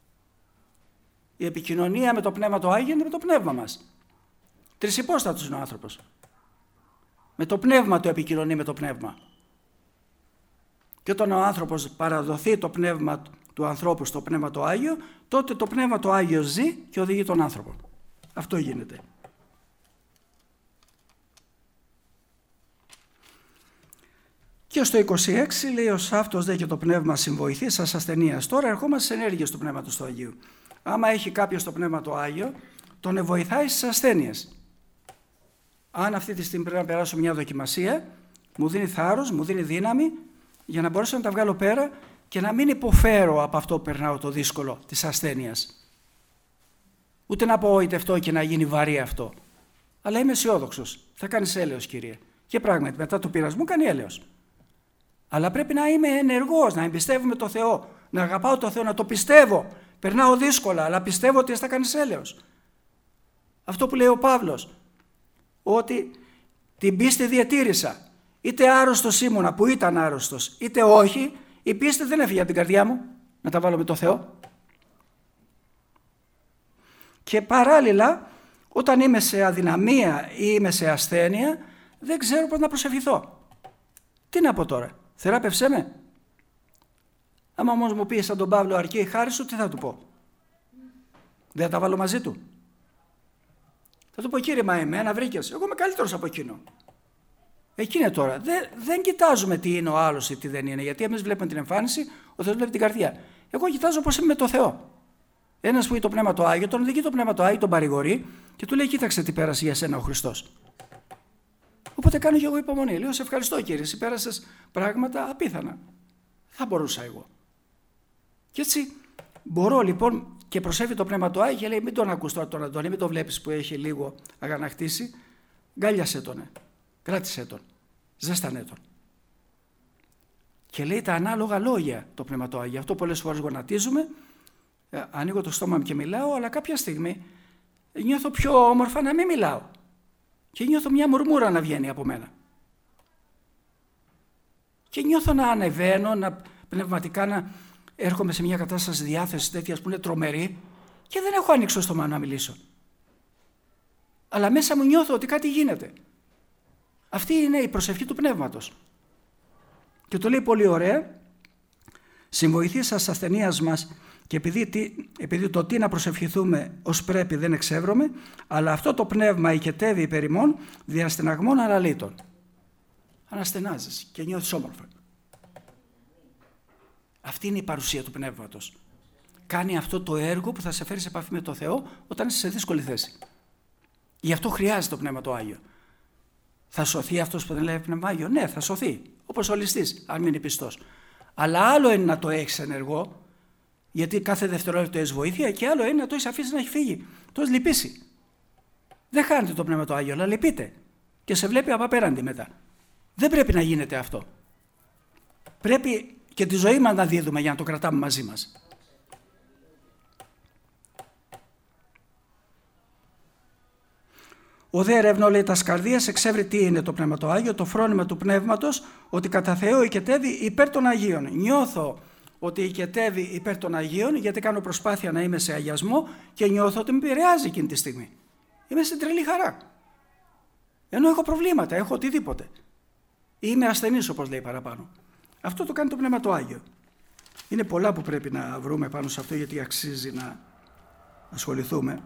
Η επικοινωνία με το Πνεύμα το Άγιο είναι με το πνεύμα μας. Τρισυπόστατος είναι ο άνθρωπος. Με το πνεύμα του επικοινωνεί με το πνεύμα. Και όταν ο άνθρωπος παραδοθεί το πνεύμα του ανθρώπου στο Πνεύμα το Άγιο, τότε το Πνεύμα το Άγιο ζει και οδηγεί τον άνθρωπο. Αυτό γίνεται. Και στο είκοσι έξι λέει, ως αυτός δε και το πνεύμα συμβοηθεί σας ασθενείας. Τώρα ερχόμαστε στις ενέργειες του Πνεύματος του Αγίου. Άμα έχει κάποιος το Πνεύμα το Άγιο, τον βοηθάει στις ασθένειες. Αν αυτή τη στιγμή πρέπει να περάσω μια δοκιμασία, μου δίνει θάρρος, μου δίνει δύναμη για να μπορέσω να τα βγάλω πέρα και να μην υποφέρω από αυτό που περνάω το δύσκολο της ασθένειας. Ούτε να απογοητευτώ και να γίνει βαρύ αυτό. Αλλά είμαι αισιόδοξος. Θα κάνεις έλεος, Κύριε. Και πράγματι μετά του πειρασμού κάνει έλεος. Αλλά πρέπει να είμαι ενεργός, να εμπιστεύομαι το Θεό, να αγαπάω το Θεό, να το πιστεύω. Περνάω δύσκολα, αλλά πιστεύω ότι θα κάνεις έλεος. Αυτό που λέει ο Παύλος, ότι την πίστη διατήρησα. Είτε άρρωστος ήμουνα, που ήταν άρρωστος, είτε όχι, η πίστη δεν έφυγε από την καρδιά μου, να τα βάλω με το Θεό. Και παράλληλα, όταν είμαι σε αδυναμία ή είμαι σε ασθένεια, δεν ξέρω πώς να προσευχηθώ. Τι να πω τώρα, θεράπευσέ με. Άμα όμως μου πει σαν τον Παύλο, αρκεί η χάρη σου, τι θα του πω? Δεν θα τα βάλω μαζί του? Θα του πω, Κύριε, μα εμένα βρήκες, εγώ είμαι καλύτερος από εκείνο. Εκεί είναι τώρα. Δεν, δεν κοιτάζουμε τι είναι ο άλλος ή τι δεν είναι, γιατί εμείς βλέπουμε την εμφάνιση, ο Θεός βλέπει την καρδιά. Εγώ κοιτάζω πώς είμαι με το Θεό. Ένας που έχει το Πνεύμα το Άγιο, τον οδηγεί το Πνεύμα το Άγιο, τον παρηγορεί και του λέει: κοίταξε τι πέρασε για σένα ο Χριστός. Οπότε κάνω και εγώ υπομονή. Λέω: σε ευχαριστώ κύριε, εσύ πέρασες πράγματα απίθανα. Θα μπορούσα εγώ. Και έτσι μπορώ λοιπόν και προσέφει το Πνεύμα το Άγιο και λέει: μην τον ακούς τώρα τον Αντώνη, μην τον βλέπεις που έχει λίγο αγανακτήσει. Γκάλιασέ τον, κράτησέ τον, ζέστανέ τον. Και λέει τα ανάλογα λόγια το Πνεύμα το Άγιο. Αυτό πολλές φορές γονατίζουμε, ανοίγω το στόμα μου και μιλάω, αλλά κάποια στιγμή νιώθω πιο όμορφα να μην μιλάω. Και νιώθω μια μουρμούρα να βγαίνει από μένα. Και νιώθω να ανεβαίνω, να πνευματικά να έρχομαι σε μια κατάσταση διάθεσης τέτοιας που είναι τρομερή και δεν έχω ανοίξει το στόμα να μιλήσω. Αλλά μέσα μου νιώθω ότι κάτι γίνεται. Αυτή είναι η προσευχή του Πνεύματος. Και το λέει πολύ ωραία: συμβοηθήσας της ασθενείας μας, και επειδή, τι, επειδή το τι να προσευχηθούμε ως πρέπει δεν εξεύρωμε, αλλά αυτό το πνεύμα οικετεύει υπέρ ημών διαστεναγμών αναλύτων. Αναστενάζεις και νιώθεις όμορφα. Αυτή είναι η παρουσία του Πνεύματος. Κάνει αυτό το έργο που θα σε φέρει σε επαφή με το Θεό όταν είσαι σε δύσκολη θέση. Γι' αυτό χρειάζεται το Πνεύμα το Άγιο. Θα σωθεί αυτός που δεν λέει Πνεύμα Άγιο? Ναι, θα σωθεί. Όπως ο ληστής, αν μείνει πιστός. Αλλά άλλο είναι να το έχεις ενεργό, γιατί κάθε δευτερόλεπτο έχεις βοήθεια, και άλλο είναι να το έχεις αφήσει να έχει φύγει. Το έχεις λυπήσει. Δεν χάνετε το Πνεύμα το Άγιο, αλλά λυπείτε. Και σε βλέπει από απέραντη μετά. Δεν πρέπει να γίνεται αυτό. Πρέπει και τη ζωή μας να δίδουμε για να το κρατάμε μαζί μας. Ο δε ερευνώ, λέει, τας καρδίας εξεύρει τι είναι το Πνεύμα το Άγιο, το φρόνημα του Πνεύματος, ότι κατά Θεό οικετεύει υπέρ των Αγίων. Νιώθω ότι οικετεύει υπέρ των Αγίων, γιατί κάνω προσπάθεια να είμαι σε αγιασμό και νιώθω ότι με επηρεάζει εκείνη τη στιγμή. Είμαι στην τρελή χαρά. Ενώ έχω προβλήματα, έχω οτιδήποτε. Είμαι ασθενής, όπως λέει παραπάνω. Αυτό το κάνει το Πνεύμα το Άγιο. Είναι πολλά που πρέπει να βρούμε πάνω σε αυτό, γιατί αξίζει να ασχοληθούμε.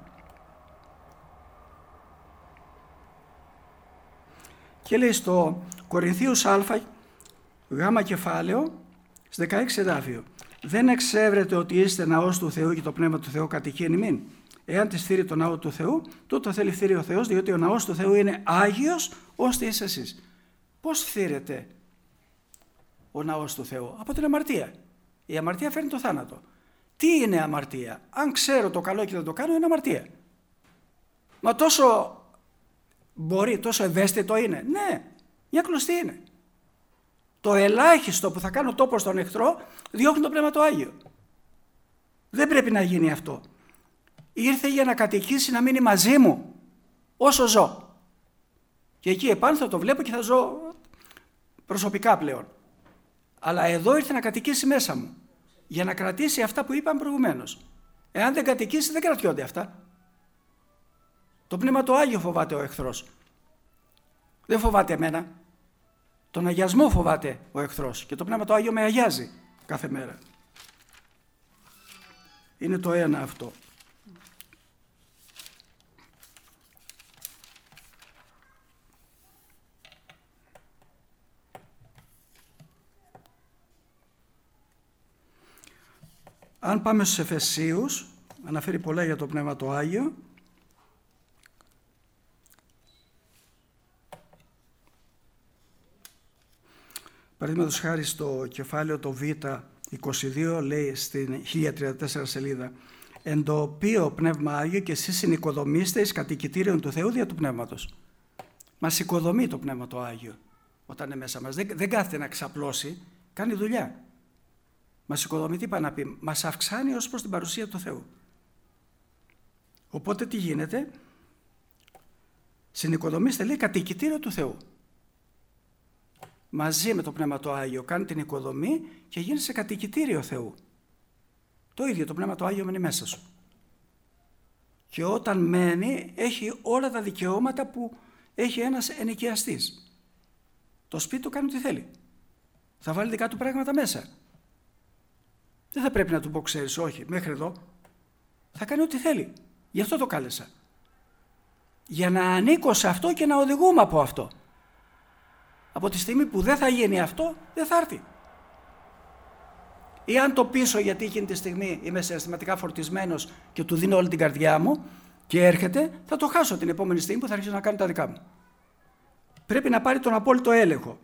Και λέει στο Κορινθίους Α, γάμα κεφάλαιο, στις δεκαέξι εδάφιο: δεν εξεύρετε ότι είστε ναός του Θεού και το Πνεύμα του Θεού κατοικεί εν ημίν? Εάν τη θύρει το ναό του Θεού, τούτο θέλει θύρει ο Θεός, διότι ο ναός του Θεού είναι Άγιος, ώστε είστε εσείς. Πώς θύρεται ο ναός του Θεού? Από την αμαρτία. Η αμαρτία φέρνει το θάνατο. Τι είναι αμαρτία? Αν ξέρω το καλό και δεν το κάνω, είναι αμαρτία. Μα τόσο μπορεί, τόσο ευαίσθητο είναι? Ναι, μια κλωστή είναι. Το ελάχιστο που θα κάνω τόπο στον εχθρό διώχνει το Πνεύμα το Άγιο. Δεν πρέπει να γίνει αυτό. Ήρθε για να κατοικήσει, να μείνει μαζί μου όσο ζω. Και εκεί επάνω θα το βλέπω και θα ζω προσωπικά πλέον. Αλλά εδώ ήρθε να κατοικήσει μέσα μου, για να κρατήσει αυτά που είπαμε προηγουμένως. Εάν δεν κατοικήσει, δεν κρατιόνται αυτά. Το Πνεύμα το Άγιο φοβάται ο εχθρός. Δεν φοβάται εμένα. Τον αγιασμό φοβάται ο εχθρός. Και το Πνεύμα το Άγιο με αγιάζει κάθε μέρα. Είναι το ένα αυτό. Αν πάμε στους Εφεσίους, αναφέρει πολλά για το Πνεύμα το Άγιο. Παραδείγματος χάρη στο κεφάλαιο το Β είκοσι δύο λέει στην χίλια τριάντα τέσσερα σελίδα: εν το οποίο Πνεύμα Άγιο και εσείς συνοικοδομήστε εις κατοικητήριον του Θεού δια του Πνεύματος. Μας οικοδομεί το Πνεύμα το Άγιο όταν είναι μέσα μας. Δεν, δεν κάθεται να ξαπλώσει, κάνει δουλειά. Μας οικοδομεί, τι πάει να πει? Μας αυξάνει ως προς την παρουσία του Θεού. Οπότε τι γίνεται? Συνοικοδομήστε, λέει, κατοικητήριο του Θεού. Μαζί με το Πνεύμα το Άγιο κάνει την οικοδομή και γίνει σε κατοικητήριο Θεού. Το ίδιο το Πνεύμα το Άγιο μένει μέσα σου. Και όταν μένει έχει όλα τα δικαιώματα που έχει ένας ενοικιαστής. Το σπίτι του κάνει ό,τι θέλει. Θα βάλει δικά του πράγματα μέσα. Δεν θα πρέπει να του πω ξέρεις, όχι, μέχρι εδώ. Θα κάνει ό,τι θέλει. Γι' αυτό το κάλεσα. Για να ανήκω σε αυτό και να οδηγούμε από αυτό. Από τη στιγμή που δεν θα γίνει αυτό, δεν θα έρθει. Ή αν το πείσω γιατί εκείνη τη στιγμή είμαι συναισθηματικά φορτισμένος και του δίνω όλη την καρδιά μου και έρχεται, θα το χάσω την επόμενη στιγμή που θα αρχίσω να κάνω τα δικά μου. Πρέπει να πάρει τον απόλυτο έλεγχο.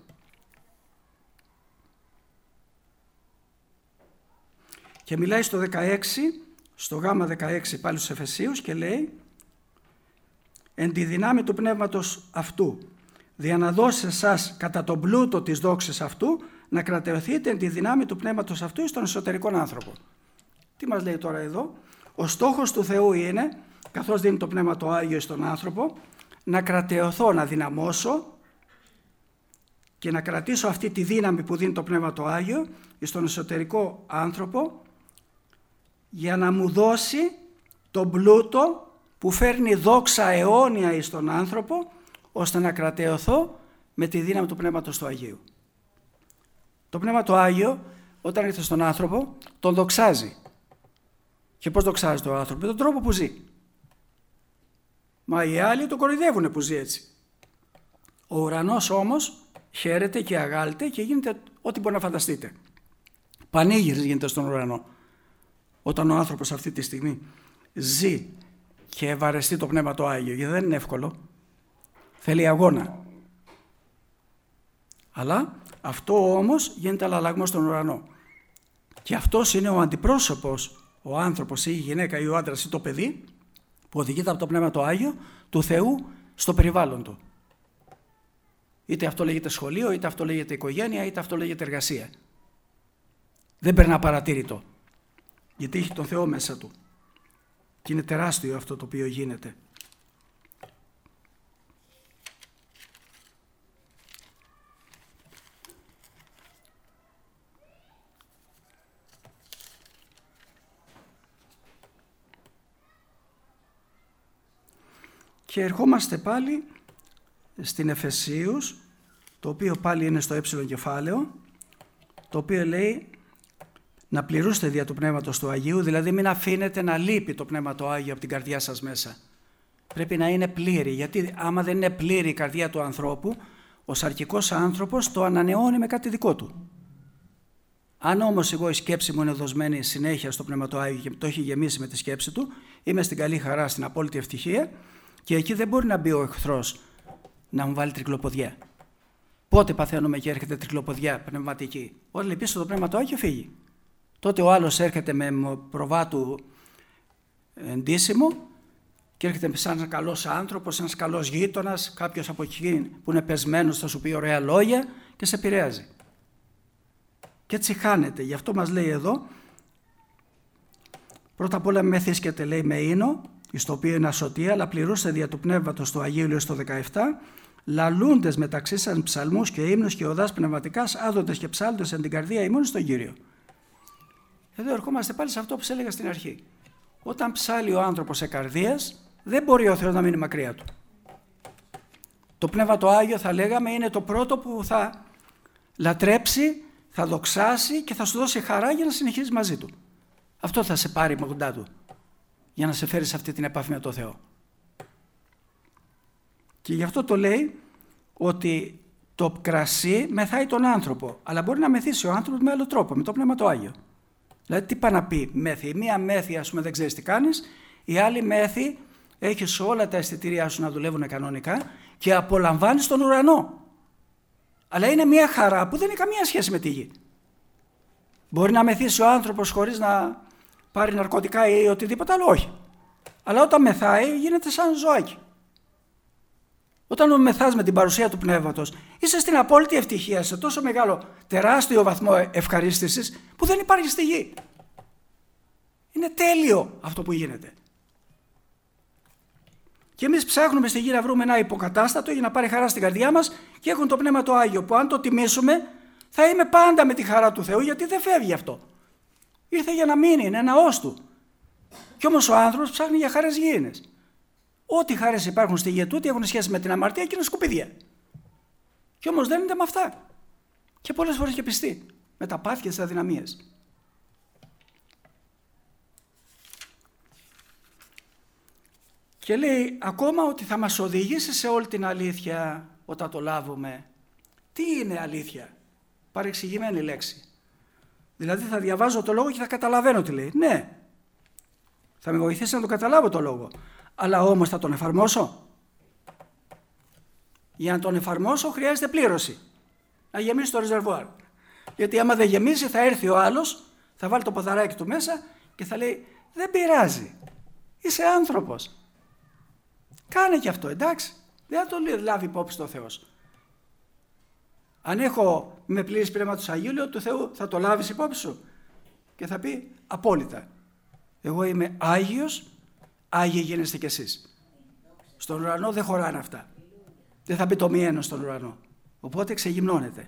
Και μιλάει στο δεκαέξι, στο γάμα δεκαέξι πάλι στους Εφεσίους και λέει «Εν τη δυνάμει του πνεύματος αυτού, δια να δώσει εσάς κατά τον πλούτο της δόξης αυτού, να κρατεωθείτε εν τη δυνάμει του πνεύματος αυτού στον εσωτερικό άνθρωπο». Τι μας λέει τώρα εδώ? Ο στόχος του Θεού είναι, καθώς δίνει το Πνεύμα το Άγιο στον άνθρωπο, να κρατεωθώ, να δυναμώσω και να κρατήσω αυτή τη δύναμη που δίνει το Πνεύμα το Άγιο στον εσωτερικό άνθρωπο, για να μου δώσει τον πλούτο που φέρνει δόξα αιώνια εις τον άνθρωπο, ώστε να κρατεωθώ με τη δύναμη του Πνεύματος του Αγίου. Το Πνεύμα το Άγιο όταν έρχεται στον άνθρωπο τον δοξάζει. Και πώς δοξάζει τον άνθρωπο? Με τον τρόπο που ζει. Μα οι άλλοι τον κοροϊδεύουν που ζει έτσι. Ο ουρανός όμως χαίρεται και αγάλεται και γίνεται ό,τι μπορεί να φανταστείτε. Πανήγυρης γίνεται στον ουρανό. Όταν ο άνθρωπος αυτή τη στιγμή ζει και ευαρεστεί το Πνεύμα το Άγιο, γιατί δεν είναι εύκολο, θέλει αγώνα. Αλλά αυτό όμως γίνεται αλλαγμό στον ουρανό. Και αυτός είναι ο αντιπρόσωπος, ο άνθρωπος ή η γυναίκα ή ο άντρας ή το παιδί, που οδηγείται από το Πνεύμα το Άγιο του Θεού στο περιβάλλον του. Είτε αυτό λέγεται σχολείο, είτε αυτό λέγεται οικογένεια, είτε αυτό λέγεται εργασία. Δεν περνά παρατήρητο. Γιατί έχει τον Θεό μέσα του. Και είναι τεράστιο αυτό το οποίο γίνεται. Και ερχόμαστε πάλι στην Εφεσίους, το οποίο πάλι είναι στο ε κεφάλαιο, το οποίο λέει να πληρούσετε δια του Πνεύματος του Αγίου, δηλαδή μην αφήνετε να λείπει το Πνεύμα το Άγιο από την καρδιά σας μέσα. Πρέπει να είναι πλήρη, γιατί άμα δεν είναι πλήρη η καρδιά του ανθρώπου, ο σαρκικός άνθρωπος το ανανεώνει με κάτι δικό του. Αν όμως εγώ η σκέψη μου είναι δοσμένη συνέχεια στο Πνεύμα το Άγιο και το έχει γεμίσει με τη σκέψη του, είμαι στην καλή χαρά, στην απόλυτη ευτυχία και εκεί δεν μπορεί να μπει ο εχθρός να μου βάλει τρικλοποδιά. Πότε παθαίνουμε και έρχεται τρικλοποδιά πνευματική? Όταν λυπήσει το Πνεύμα το Άγιο φύγει. Τότε ο άλλος έρχεται με προβάτου εντύσιμο και έρχεται σαν ένας καλός άνθρωπος, ένας καλός γείτονας, κάποιος από εκεί που είναι πεσμένος θα σου πει ωραία λόγια και σε επηρεάζει. Και έτσι χάνεται. Γι' αυτό μας λέει εδώ, πρώτα απ' όλα μεθύσκεται λέει με ίνο, εις το οποίο είναι ασωτεία, αλλά πληρούστε δια του Πνεύματος του Αγίου, λέει στο δεκαεπτά, λαλούντες μεταξύ σας ψαλμούς και ύμνους και οδάς πνευματικάς, άδοντες και ψάλτες εν την καρδία ημών στον Κύριο. Εδώ ερχόμαστε πάλι σε αυτό που σας έλεγα στην αρχή. Όταν ψάλει ο άνθρωπος εκαρδίας, δεν μπορεί ο Θεός να μείνει μακριά του. Το Πνεύμα το Άγιο θα λέγαμε είναι το πρώτο που θα λατρέψει, θα δοξάσει και θα σου δώσει χαρά για να συνεχίσεις μαζί του. Αυτό θα σε πάρει κοντά του για να σε φέρει σε αυτή την επαφή με τον Θεό. Και γι' αυτό το λέει ότι το κρασί μεθάει τον άνθρωπο, αλλά μπορεί να μεθύσει ο άνθρωπος με άλλο τρόπο, με το Πνεύμα το Άγιο. Δηλαδή τι πάει να πει μέθη? Μία μέθη ας πούμε δεν ξέρεις τι κάνεις, η άλλη μέθη έχεις όλα τα αισθητήριά σου να δουλεύουν κανονικά και απολαμβάνεις τον ουρανό. Αλλά είναι μια χαρά που δεν έχει καμία σχέση με τη γη. Μπορεί να μεθύσει ο άνθρωπος χωρίς να πάρει ναρκωτικά ή οτιδήποτε άλλο, όχι. Αλλά όταν μεθάει γίνεται σαν ζωάκι. Όταν μεθάς με την παρουσία του Πνεύματος, είσαι στην απόλυτη ευτυχία, σε τόσο μεγάλο, τεράστιο βαθμό ευχαρίστησης που δεν υπάρχει στη γη. Είναι τέλειο αυτό που γίνεται. Και εμείς ψάχνουμε στη γη να βρούμε ένα υποκατάστατο για να πάρει χαρά στην καρδιά μας και έχουν το Πνεύμα το Άγιο που αν το τιμήσουμε θα είμαι πάντα με τη χαρά του Θεού, γιατί δεν φεύγει αυτό. Ήρθε για να μείνει, είναι ναός του. Κι όμως ο άνθρωπος ψάχνει για χαρές γήινες. Ό,τι χάρες υπάρχουν στη γη του, ό,τι έχουν σχέση με την αμαρτία και είναι σκουπίδια. Κι όμως δεν είναι με αυτά. Και πολλές φορές και πιστοί, με τα πάθη και τις αδυναμίες. Και λέει ακόμα ότι θα μας οδηγήσει σε όλη την αλήθεια όταν το λάβουμε Τι είναι αλήθεια? Παρεξηγημένη λέξη. Δηλαδή θα διαβάζω το λόγο και θα καταλαβαίνω τι λέει. Ναι, θα με βοηθήσει να το καταλάβω το λόγο. Αλλά όμως θα τον εφαρμόσω? Για να τον εφαρμόσω χρειάζεται πλήρωση. Να γεμίσει το ρεζερβουάρ. Γιατί άμα δεν γεμίσει θα έρθει ο άλλος, θα βάλει το ποδαράκι του μέσα και θα λέει δεν πειράζει, είσαι άνθρωπος. Κάνε και αυτό, εντάξει. Δεν θα το λάβει υπόψη το Θεός. Αν έχω με πλήρης πνεύματος Αγίου, λέω του Θεού, θα το λάβεις υπόψη σου? Και θα πει απόλυτα. Εγώ είμαι Άγιος, Άγιοι γίνεστε κι εσείς. Στον ουρανό δεν χωράνε αυτά. Δεν θα μπει το μιένο στον ουρανό. Οπότε ξεγυμνώνεται.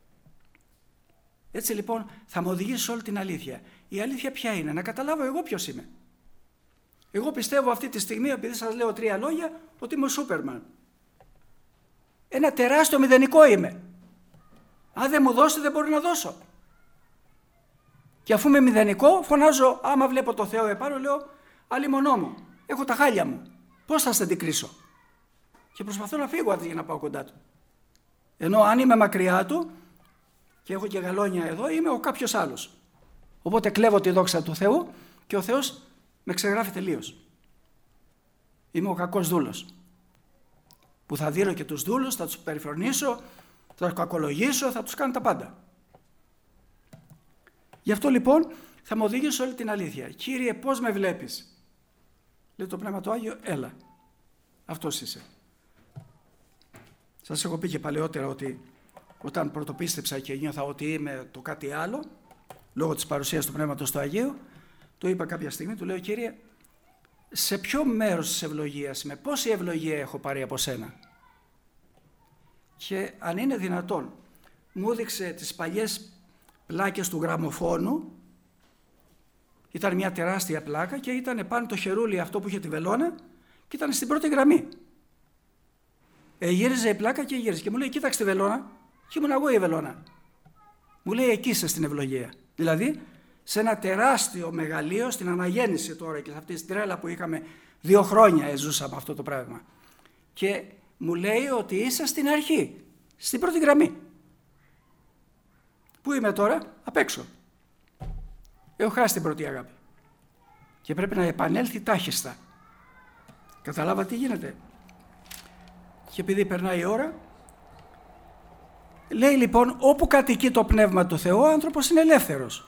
Έτσι λοιπόν θα με οδηγήσει σε όλη την αλήθεια. Η αλήθεια ποια είναι? Να καταλάβω εγώ ποιος είμαι. Εγώ πιστεύω αυτή τη στιγμή, επειδή σας λέω τρία λόγια, ότι είμαι ο Σούπερμαν. Ένα τεράστιο μηδενικό είμαι. Αν δεν μου δώσει δεν μπορώ να δώσω. Και αφού είμαι μηδενικό, φωνάζω, άμα βλέπω το Θεό επάνω, λέω, αλλημονό μου, έχω τα χάλια μου. Πώς θα σας αντικρίσω? Και προσπαθώ να φύγω αντί για να πάω κοντά του. Ενώ αν είμαι μακριά του και έχω και γαλόνια εδώ, είμαι ο κάποιος άλλος. Οπότε κλέβω τη δόξα του Θεού και ο Θεός με ξεγράφει τελείως. Είμαι ο κακός δούλος. Που θα δίνω και τους δούλους, θα τους περιφρονήσω, θα τους κακολογήσω, θα τους κάνω τα πάντα. Γι' αυτό λοιπόν θα μου οδηγήσει όλη την αλήθεια. Κύριε, πώς με βλέπεις? Λέει το Πνεύμα το Άγιο, έλα. Αυτός είσαι. Σας έχω πει και παλαιότερα ότι όταν πρωτοπίστεψα και νιώθα ότι είμαι το κάτι άλλο, λόγω της παρουσίας του Πνεύματος του Αγίου, του είπα κάποια στιγμή, του λέω, Κύριε, σε ποιο μέρος της ευλογίας είμαι, πόση ευλογία έχω πάρει από σένα? Και αν είναι δυνατόν, μου έδειξε τις παλιές πλάκες του γραμμοφώνου. Ήταν μια τεράστια πλάκα και ήταν πάνω το χερούλι αυτό που είχε τη βελόνα και ήταν στην πρώτη γραμμή. Ε, γύριζε η πλάκα και γύριζε και μου λέει, κοίταξε τη βελόνα. Και ήμουν εγώ η βελόνα. Μου λέει, εκεί είσαι στην ευλογία. Δηλαδή σε ένα τεράστιο μεγαλείο, στην αναγέννηση τώρα και σε αυτή την τρέλα που είχαμε δύο χρόνια ζούσαμε αυτό το πράγμα. Και μου λέει ότι είσαι στην αρχή, στην πρώτη γραμμή. Πού είμαι τώρα? Απ' έξω. Έχω χάσει την πρώτη αγάπη. Και πρέπει να επανέλθει τάχιστα. Καταλάβα τι γίνεται? Και επειδή περνάει η ώρα, λέει λοιπόν, όπου κατοικεί το Πνεύμα του Θεού, ο άνθρωπος είναι ελεύθερος.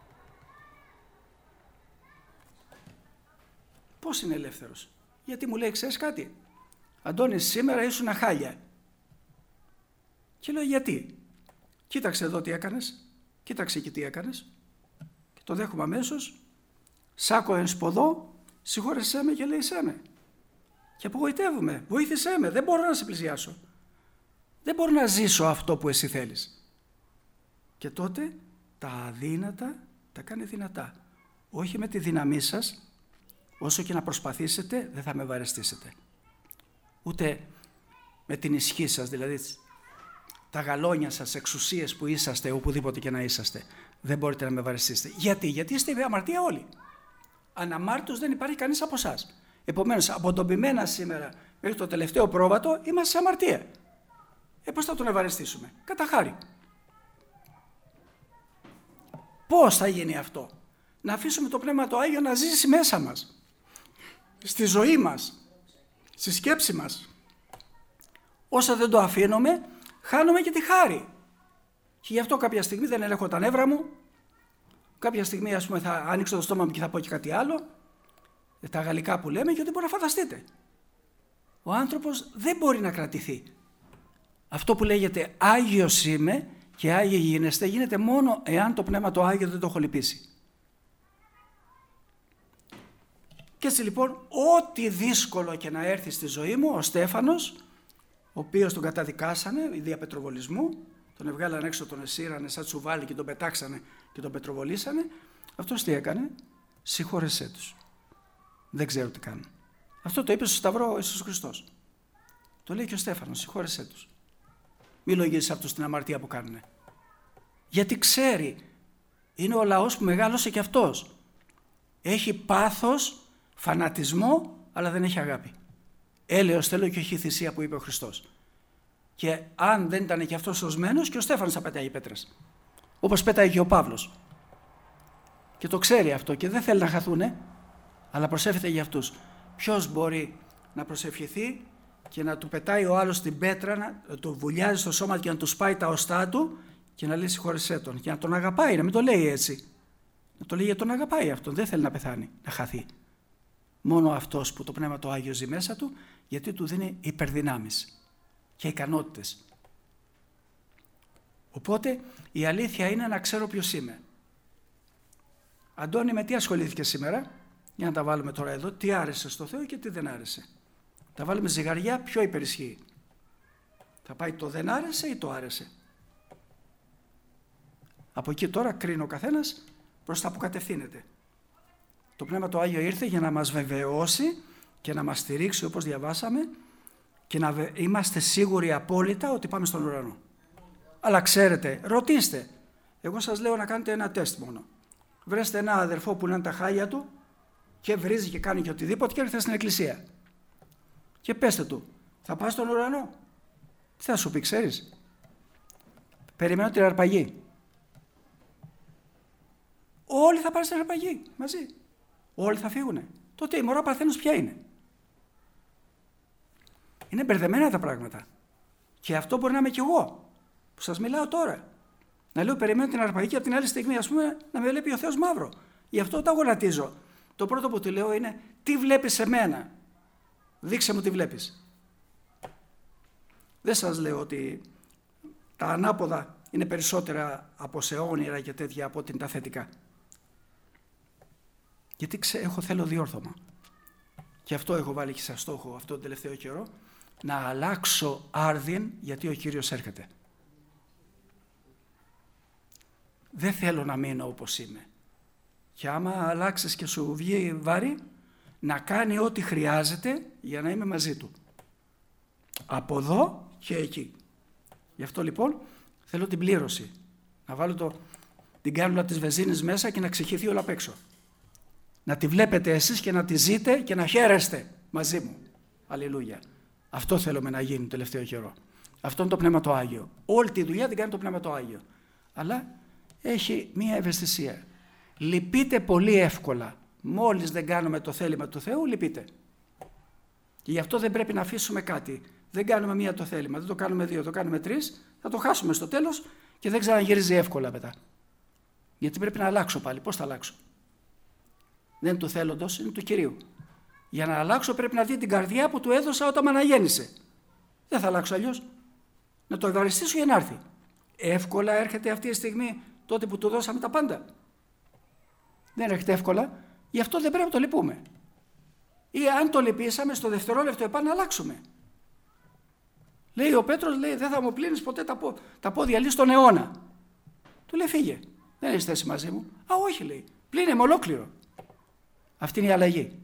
Πώς είναι ελεύθερος? Γιατί μου λέει, ξέρεις κάτι, Αντώνη, σήμερα ήσουν χάλια. Και λέω, γιατί? Κοίταξε εδώ τι έκανες, κοίταξε εκεί τι έκανες. Και το δέχομαι αμέσως, σάκο εν σποδό, συγχώρεσέ με και λέει σέ με. Και απογοητεύομαι, βοήθησέ με, δεν μπορώ να σε πλησιάσω. Δεν μπορώ να ζήσω αυτό που εσύ θέλεις. Και τότε τα αδύνατα τα κάνει δυνατά. Όχι με τη δύναμή σας, όσο και να προσπαθήσετε δεν θα με βαρεστήσετε. Ούτε με την ισχύ σας, δηλαδή τα γαλόνια σας, εξουσίες που είσαστε, οπουδήποτε και να είσαστε, δεν μπορείτε να με βαρεστήσετε. Γιατί? Γιατί είστε η αμαρτία όλοι. Αναμάρτητος δεν υπάρχει κανείς από εσάς. Επομένως, από τον ποιμένα σήμερα μέχρι το τελευταίο πρόβατο είμαστε σε αμαρτία. Ε, πώς θα τον ευαρεστήσουμε? Κατά χάρη. Πώς θα γίνει αυτό? Να αφήσουμε το Πνεύμα το Άγιο να ζήσει μέσα μας, στη ζωή μας, στη σκέψη μας. Όσα δεν το αφήνουμε, χάνουμε και τη χάρη. Και γι' αυτό κάποια στιγμή δεν ελέγχω τα νεύρα μου, κάποια στιγμή ας πούμε θα ανοίξω το στόμα μου και θα πω και κάτι άλλο, τα γαλλικά που λέμε, και ότι μπορεί να φανταστείτε. Ο άνθρωπος δεν μπορεί να κρατηθεί. Αυτό που λέγεται Άγιος είμαι και Άγιοι γίνεστε γίνεται μόνο εάν το Πνεύμα το Άγιο δεν το έχω λυπήσει. Και έτσι λοιπόν ό,τι δύσκολο και να έρθει στη ζωή μου, ο Στέφανος, ο οποίος τον καταδικάσανε δια πετροβολισμού, τον εβγάλαν έξω, τον εσύρανε σαν τσουβάλι και τον πετάξανε και τον πετροβολήσανε, αυτός τι έκανε? Συγχώρεσέ τους. Δεν ξέρω τι κάνουν. Αυτό το είπε στο Σταυρό ο Ιησούς Χριστός. Το λέει και ο Στέφανος, συγχώρεσέ τους. Μη λογίζεις αυτούς την αμαρτία που κάνουνε. Γιατί ξέρει, είναι ο λαός που μεγάλωσε και αυτός. Έχει πάθος, φανατισμό, αλλά δεν έχει αγάπη. Έλεος θέλω και όχι θυσία που είπε ο Χριστός. Και αν δεν ήταν και αυτός σωσμένος, και ο Στέφανος θα πετάει πέτρες. Όπως πέταγε και ο Παύλος. Και το ξέρει αυτό και δεν θέλει να χαθούνε, αλλά προσεύχεται για αυτούς. Ποιος μπορεί να προσευχηθεί και να του πετάει ο άλλος την πέτρα, να το βουλιάζει στο σώμα και να του σπάει τα οστά του και να λέει συγχώρεσέ τον. Και να τον αγαπάει, να μην το λέει έτσι. Να το λέει γιατί τον αγαπάει αυτόν. Δεν θέλει να πεθάνει, να χαθεί. Μόνο αυτός που το Πνεύμα το Άγιο ζει μέσα του, γιατί του δίνει υπερδυνάμεις και ικανότητες. Οπότε η αλήθεια είναι να ξέρω ποιος είμαι. Αντώνη, με τι ασχολήθηκε σήμερα? Για να τα βάλουμε τώρα εδώ. Τι άρεσε στο Θεό και τι δεν άρεσε. Τα βάλουμε ζυγαριά, ποιο υπερισχύει? Θα πάει το δεν άρεσε ή το άρεσε? Από εκεί τώρα κρίνει ο καθένας προς τα που κατευθύνεται. Το Πνεύμα το Άγιο ήρθε για να μας βεβαιώσει και να μας στηρίξει, όπως διαβάσαμε, και να είμαστε σίγουροι απόλυτα ότι πάμε στον ουρανό. Αλλά ξέρετε, ρωτήστε. Εγώ σας λέω να κάνετε ένα τεστ μόνο. Βρέστε ένα αδερφό που είναι τα χάλια του και βρίζει και κάνει και οτιδήποτε και έρθετε στην εκκλησία. Και πέστε του, θα πας στον ουρανό? Τι θα σου πει, ξέρεις? Περιμένω την αρπαγή. Όλοι θα πάνε στην αρπαγή μαζί. Όλοι θα φύγουνε. Τότε η μωρά Παρθένος ποια είναι? Είναι μπερδεμένα τα πράγματα. Και αυτό μπορεί να είμαι κι εγώ που σας μιλάω τώρα. Να λέω περιμένω την αρπαγή και από την άλλη στιγμή, ας πούμε, να με βλέπει ο Θεός μαύρο. Γι' αυτό τα γονατίζω. Το πρώτο που του λέω είναι, τι βλέπεις σε μένα? Δείξε μου τι βλέπεις. Δεν σας λέω ότι τα ανάποδα είναι περισσότερα από σε όνειρα και τέτοια από την τα θετικά. Γιατί ξέ, έχω θέλω διόρθωμα. Και αυτό έχω βάλει και σαν στόχο αυτό τον τελευταίο καιρό, να αλλάξω άρδιν γιατί ο Κύριος έρχεται. Δεν θέλω να μείνω όπως είμαι. Και άμα αλλάξεις και σου βγει βάρη, να κάνει ό,τι χρειάζεται για να είμαι μαζί του. Από εδώ και εκεί. Γι' αυτό λοιπόν θέλω την πλήρωση. Να βάλω το, την κάνουλα της βενζίνης μέσα και να ξεχυθεί όλα απ' έξω. Να τη βλέπετε εσείς και να τη ζείτε και να χαίρεστε μαζί μου. Αλληλούια. Αυτό θέλουμε να γίνει το τελευταίο καιρό. Αυτό είναι το Πνεύμα το Άγιο. Όλη τη δουλειά την κάνει το Πνεύμα το Άγιο. Αλλά έχει μία ευαισθησία. Λυπείται πολύ εύκολα. Μόλις δεν κάνουμε το θέλημα του Θεού, λυπείται. Και γι' αυτό δεν πρέπει να αφήσουμε κάτι. Δεν κάνουμε μία το θέλημα, δεν το κάνουμε δύο, το κάνουμε τρεις, θα το χάσουμε στο τέλος και δεν ξαναγυρίζει εύκολα μετά. Γιατί πρέπει να αλλάξω πάλι. Πώς θα αλλάξω? Δεν είναι του θέλοντος, είναι του Κυρίου. Για να αλλάξω πρέπει να δει την καρδιά που του έδωσα όταν με αναγέννησε. Δεν θα αλλάξω αλλιώς. Να το ευχαριστήσω για να έρθει. Εύκολα έρχεται αυτή τη στιγμή τότε που του δώσαμε τα πάντα? Δεν έρχεται εύκολα, γι' αυτό δεν πρέπει να το λυπούμε. Ή αν το λυπήσαμε, στο δευτερόλεπτο επάνω να αλλάξουμε. Λέει ο Πέτρος, λέει, δεν θα μου πλύνεις ποτέ τα, πό, τα πόδια, λέει, στον αιώνα. Του λέει, φύγε, δεν έχεις θέση μαζί μου. Α, όχι, λέει, πλύνε με ολόκληρο. Αυτή είναι η αλλαγή.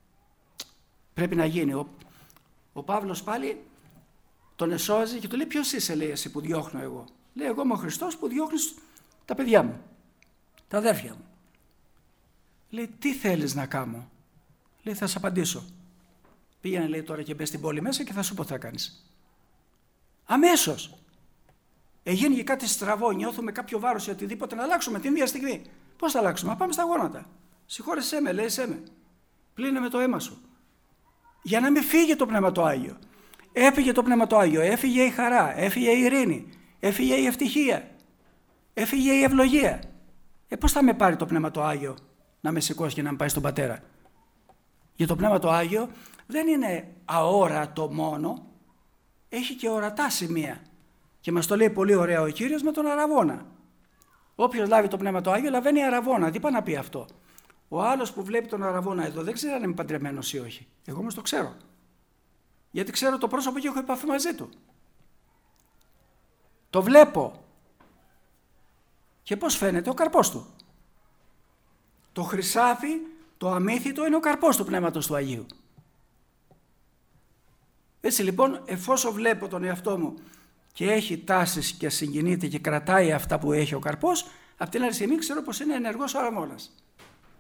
Πρέπει να γίνει. Ο, ο Παύλος πάλι τον εσώζει και του λέει, ποιος είσαι, λέει, εσύ που διώχνω εγώ? Λέει, εγώ είμαι ο Χριστός που διώχνεις τα παιδιά μου, τα αδέρφια μου. Λέει, τι θέλεις να κάνω? Λέει, θα σε απαντήσω. Πήγαινε, λέει, τώρα και μπες στην πόλη μέσα και θα σου πω τι θα κάνεις. Αμέσως. Έγινε και κάτι στραβό, νιώθουμε κάποιο βάρος ή οτιδήποτε, να αλλάξουμε την ίδια στιγμή. Πώς θα αλλάξουμε? Πάμε στα γόνατα. Συγχώρεσέ με, λέει, σε με. Πλύνε με το αίμα σου. Για να μην φύγει το Πνεύμα το Άγιο. Έφυγε το Πνεύμα το Άγιο, έφυγε η χαρά, έφυγε η ειρήνη, έφυγε η ευτυχία, έφυγε η ευλογία. Ε, πώς θα με πάρει το Πνεύμα το Άγιο να με σηκώσει και να με πάει στον Πατέρα? Για το Πνεύμα το Άγιο δεν είναι αόρατο μόνο, έχει και ορατά σημεία. Και μας το λέει πολύ ωραία ο Κύριος με τον αραβώνα. Όποιος λάβει το Πνεύμα το Άγιο λαβαίνει αραβώνα. Τι πάει να πει αυτό? Ο άλλος που βλέπει τον αραβώνα εδώ δεν ξέρει αν είμαι παντρεμένος ή όχι. Εγώ όμως το ξέρω. Γιατί ξέρω το πρόσωπο και έχω επαφή μαζί του. Το βλέπω. Και πώς φαίνεται? Ο καρπός του. Το χρυσάφι, το αμύθιτο είναι ο καρπός του Πνεύματος του Αγίου. Έτσι λοιπόν, εφόσον βλέπω τον εαυτό μου και έχει τάσεις και συγκινείται και κρατάει αυτά που έχει ο καρπός, από την άλλη στιγμή ξέρω πως είναι ενεργός ο αραβώνας.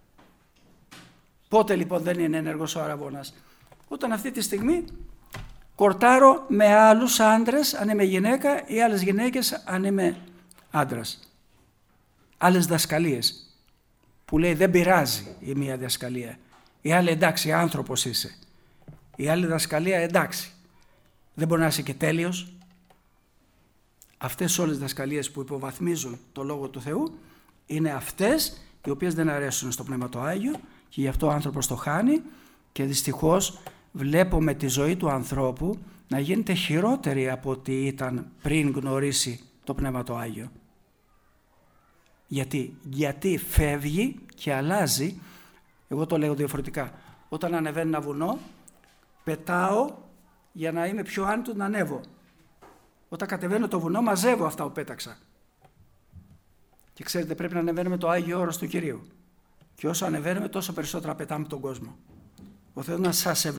Πότε λοιπόν δεν είναι ενεργός ο αραβώνας? Όταν αυτή τη στιγμή κορτάρω με άλλους άντρες αν είμαι γυναίκα ή άλλες γυναίκες αν είμαι άντρας. Άλλες δασκαλίες που λέει δεν πειράζει η μία δασκαλία. Η άλλη εντάξει άνθρωπος είσαι. Η άλλη δασκαλία εντάξει. Δεν μπορεί να είσαι και τέλειος. Αυτές όλες οι δασκαλίες που υποβαθμίζουν το Λόγο του Θεού είναι αυτές οι οποίες δεν αρέσουν στο Πνεύμα το Άγιο και γι' αυτό ο άνθρωπος το χάνει και δυστυχώς βλέπουμε τη ζωή του ανθρώπου να γίνεται χειρότερη από ό,τι ήταν πριν γνωρίσει το Πνεύμα το Άγιο. Γιατί, γιατί φεύγει και αλλάζει, εγώ το λέω διαφορετικά, όταν ανεβαίνει ένα βουνό πετάω για να είμαι πιο άνετο να ανέβω. Όταν κατεβαίνω το βουνό μαζεύω αυτά που πέταξα. Και ξέρετε πρέπει να ανεβαίνουμε το Άγιο Όρος του Κυρίου. Και όσο ανεβαίνουμε τόσο περισσότερα πετάμε τον κόσμο. Ο Θεός να σας